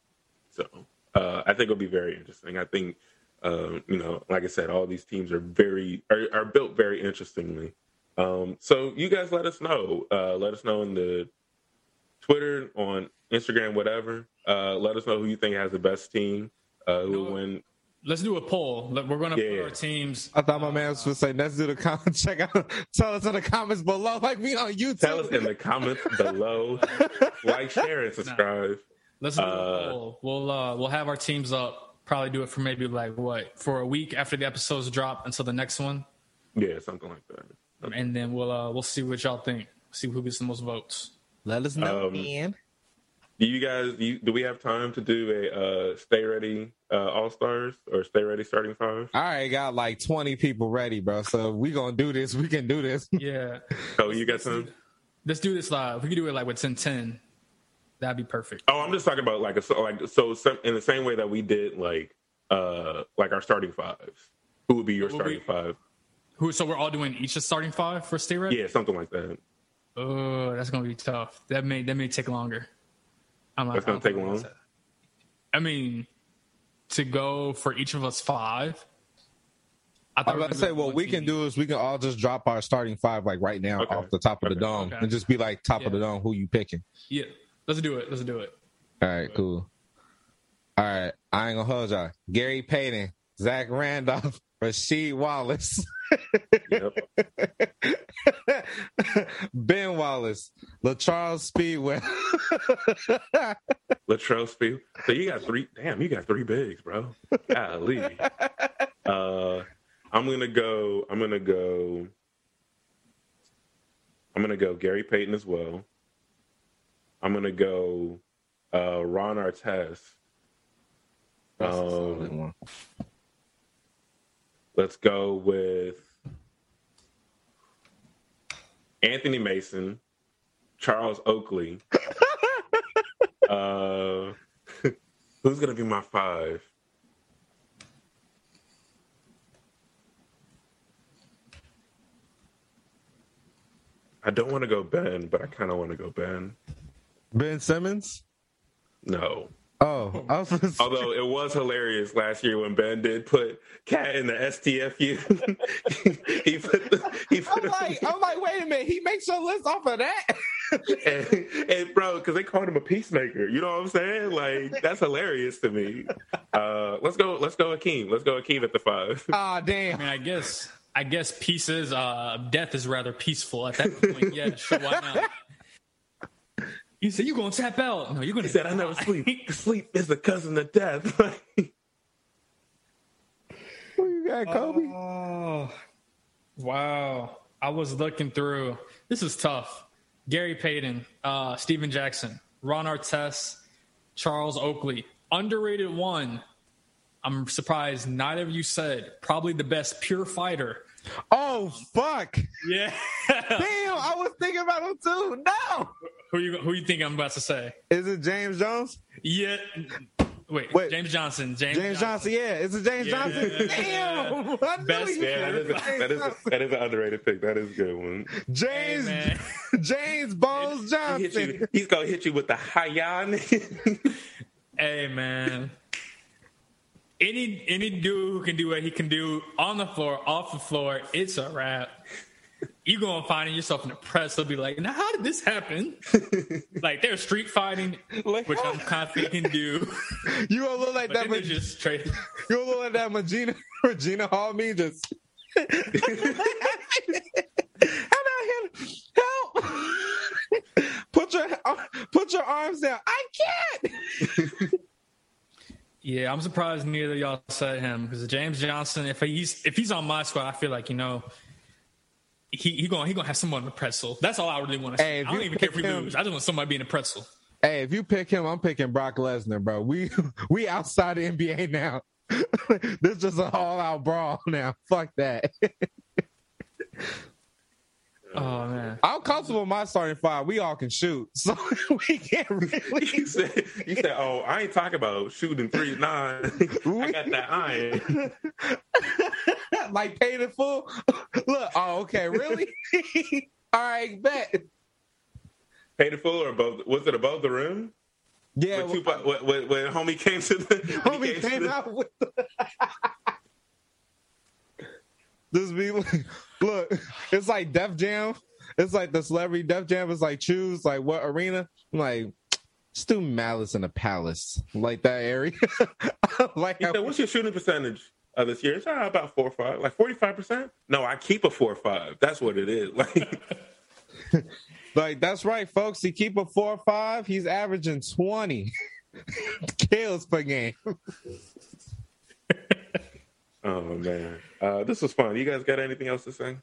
So uh, I think it'll be very interesting. I think, Uh, you know, like I said, all these teams are very are, are built very interestingly. Um, so you guys let us know. Uh, let us know in the Twitter, on Instagram, whatever. Uh, let us know who you think has the best team. Uh, who will win. Let's do a poll. We're going to Yeah. put our teams. I thought my man was going to say, let's do the comments. Check out, tell us in the comments below, like me on YouTube. Tell us in the comments below. Like, share, and subscribe. Let's do Uh, a poll. We'll uh, we'll have our teams up. Probably do it for maybe like what for a week after the episodes drop until the next one, Yeah, something like that. and then we'll uh, we'll see what y'all think. See who gets the most votes. Let us know, Um, man. Do you guys? Do, you, do we have time to do a uh, Stay Ready uh, All Stars or Stay Ready Starting Five? I already got like twenty people ready, bro. So we going to do this. We can do this. Yeah, Oh, you got some? let's do this live. We can do it like with ten ten. That'd be perfect. Oh, I'm just talking about like a so like so some, in the same way that we did like uh like our starting fives. Who would be your Would starting we- five? Who? So we're all doing each a starting five for Stay Ready. Yeah, something like that. Oh, that's gonna be tough. That may that may take longer. I'm not, That's gonna I don't take think long? that's- I mean, to go for each of us five. I I thought was about to say, what we can do is we can all just drop our starting five like right now Okay. off the top of the Okay. dome Okay. and just be like top of the Yeah. dome. Who you picking? Yeah, let's do it. Let's do it. All right, cool. All right, I ain't gonna hold y'all. Gary Payton, Zach Randolph, Rasheed Wallace, Yep. Ben Wallace, LaCharles Speedwell. Latrell Speed. So you got three. Damn, you got three bigs, bro. Golly. uh, I'm gonna go. I'm gonna go. I'm gonna go Gary Payton as well. I'm gonna go uh, Ron Artest. Um, let's go with Anthony Mason, Charles Oakley. uh, who's gonna be my five? I don't want to go Ben, but I kind of want to go Ben. Ben Simmons. No. Oh, I was gonna say- Although it was hilarious last year when Ben did put Cat in the S T F U. he put the, he put I'm like, I'm like, wait a minute. He makes your list off of that. and, and bro, because they called him a peacemaker. You know what I'm saying? Like that's hilarious to me. Uh, let's go. Let's go Akeem. Let's go Akeem at the five. Ah, I damn. mean, I guess I guess peace is uh, death is rather peaceful at that point. Yeah, sure, why not? You said you gonna tap out. No, you're gonna. He said, "I never sleep. Sleep is the cousin of death." Who you got, Kobe? Oh, wow. I was looking through. This is tough. Gary Payton, uh, Steven Jackson, Ron Artest, Charles Oakley. Underrated one. I'm surprised neither of you said probably the best pure fighter. Oh, fuck. Yeah. Damn, I was thinking about him too. No. who you who you think I'm about to say? Is it James Jones? Yeah. Wait, Wait. James Johnson. James, James Johnson, yeah. Is it James Yeah. Johnson? Damn. I knew Best- he Yeah, that is, a, that, is a, that is an underrated pick. That is a good one. James Hey, man. James Bones He hit Johnson. you, he's gonna hit you with the Hayan. Hey, man. Any any dude who can do what he can do on the floor, off the floor, it's a wrap. You gonna find yourself in the press. They'll be like, "Now, how did this happen?" Like they're street fighting, Like, which I'm confident he can do. You gonna look like But that? then they're But just straight. you gonna look like that Regina Regina Hall me just. I'm out here. Help! Put your put your arms down. I can't. Yeah, I'm surprised neither of y'all said him because James Johnson, if he's if he's on my squad, I feel like, you know, he he going he gonna have someone in a pretzel. That's all I really want to say. Hey, I don't even care if we him, lose. I just want somebody being a pretzel. Hey, if you pick him, I'm picking Brock Lesnar, bro. We we outside the N B A now. This is just an all-out brawl now. Fuck that. Oh man, I'm comfortable with my starting five. We all can shoot, so we can't really. You said, you said, "Oh, I ain't talking about shooting three nine. I got that iron." Like paid in full. Look, oh, okay, really? All right, bet. Paid in full or above? Was it above the rim? Yeah, when, Tupac, when, when, when homie came to the homie came, came to the, out with. The... This be like, look, it's like Def Jam. It's like the celebrity Def Jam is like choose like what arena. I'm like, let's do Malice in the Palace, like that area. Like, he said, what's your shooting percentage of this year? It's uh, about four or five, like forty-five percent. No, I keep a four or five. That's what it is. Like, like that's right, folks. He keep a four or five. He's averaging twenty kills per game. Oh man, uh, this was fun. You guys got anything else to say?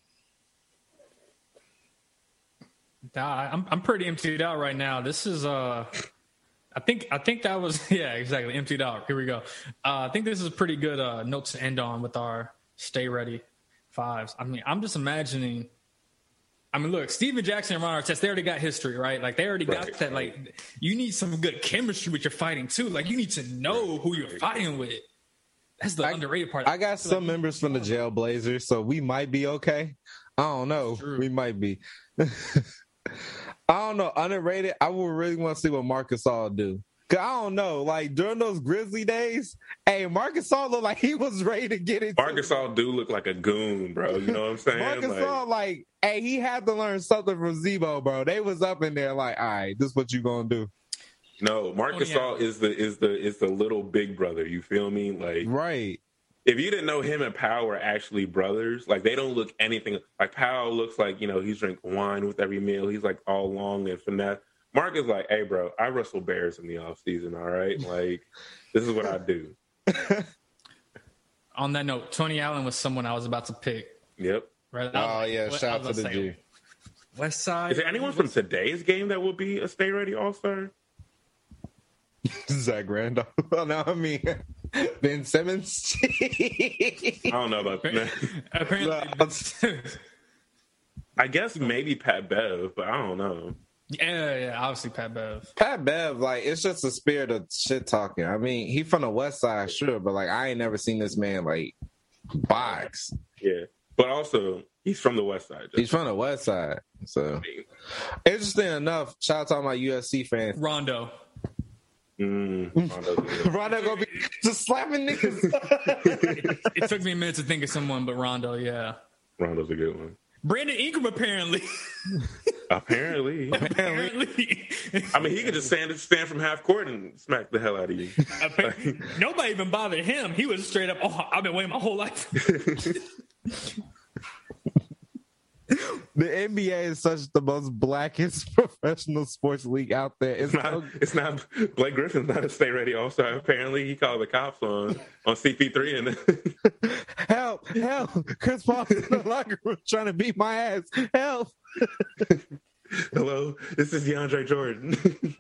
Nah, I'm I'm pretty emptied out right now. This is uh, I think I think that was yeah exactly emptied out. Here we go. Uh, I think this is a pretty good uh, note to end on with our stay ready fives. I mean, I'm just imagining. I mean, look, Steven Jackson and Ron Artest, they already got history, right? Like they already got right, that. right. Like you need some good chemistry with your fighting too. Like you need to know who you're fighting with. That's the I, underrated part. I got some like, members from the Jailblazers, so we might be okay. I don't know. We might be. I don't know. Underrated. I would really want to see what Marc Gasol do. Cause I don't know. Like during those Grizzly days, hey, Marc Gasol looked like he was ready to get it. Marc Gasol do look like a goon, bro. You know what I'm saying? Marc Gasol, like, like, hey, he had to learn something from Zebo, bro. They was up in there like, all right, this is what you gonna do. No, Marc Gasol is the is the is the little big brother. You feel me? Like right. If you didn't know him and Powell were actually brothers, like they don't look anything like Powell looks like, you know, he's drinking wine with every meal. He's like all long and finesse. Marc is like, hey, bro, I wrestle bears in the off season. All right, like this is what I do. On that note, Tony Allen was someone I was about to pick. Yep. Right. Oh like, yeah, what, shout out to the G. West Side. Is there anyone from today's game that would be a Stay Ready All Star? Zach Randolph. No, I mean Ben Simmons. I don't know about that. Apparently, I guess maybe Pat Bev, but I don't know. Yeah, yeah, obviously Pat Bev. Pat Bev, like it's just a spirit of shit talking. I mean, he from the West Side, sure, but like I ain't never seen this man like box. Yeah, but also he's from the West Side. He's from the West Side, so interesting enough. Shout out to all my U S C fans. Rondo. Mm, Rondo gonna be just slapping niggas. it, it took me a minute to think of someone, but Rondo, yeah. Rondo's a good one. Brandon Ingram, apparently. Apparently. apparently. I mean, he could just stand stand from half court and smack the hell out of you. Nobody even bothered him. He was straight up, oh, I've been waiting my whole life. The N B A is such the most blackest professional sports league out there. It's, it's not. so... It's not. Blake Griffin's not a Stay Ready All Star. Apparently, he called the cops on on C P three and help, help! Chris Paul's in the locker room trying to beat my ass. Help! Hello, this is DeAndre Jordan.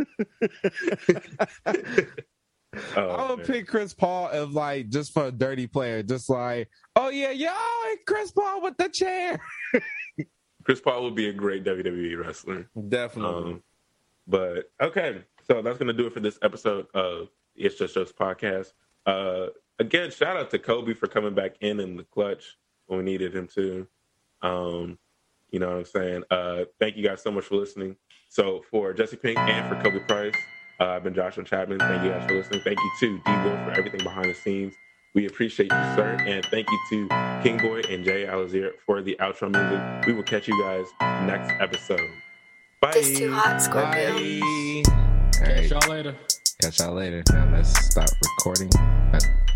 Oh, I would man. pick Chris Paul if like just for a dirty player, just like, oh yeah, yo, Chris Paul with the chair. Chris Paul would be a great W W E wrestler. Definitely. Um, but okay, so that's gonna do it for this episode of It's Just Us podcast. Uh, again, shout out to Kobe for coming back in in the clutch when we needed him to. Um, you know what I'm saying? Uh, thank you guys so much for listening. So for Jesse Pink and for Kobe Price, uh, I've been Joshua Chapman. Thank you guys for listening. Thank you to D Wolf for everything behind the scenes. We appreciate you, sir. And thank you to King Boy and Jay Alazier for the outro music. We will catch you guys next episode. Bye. This too hot, Scorpio. Bye. Catch y'all later. Catch y'all later. Now let's stop recording.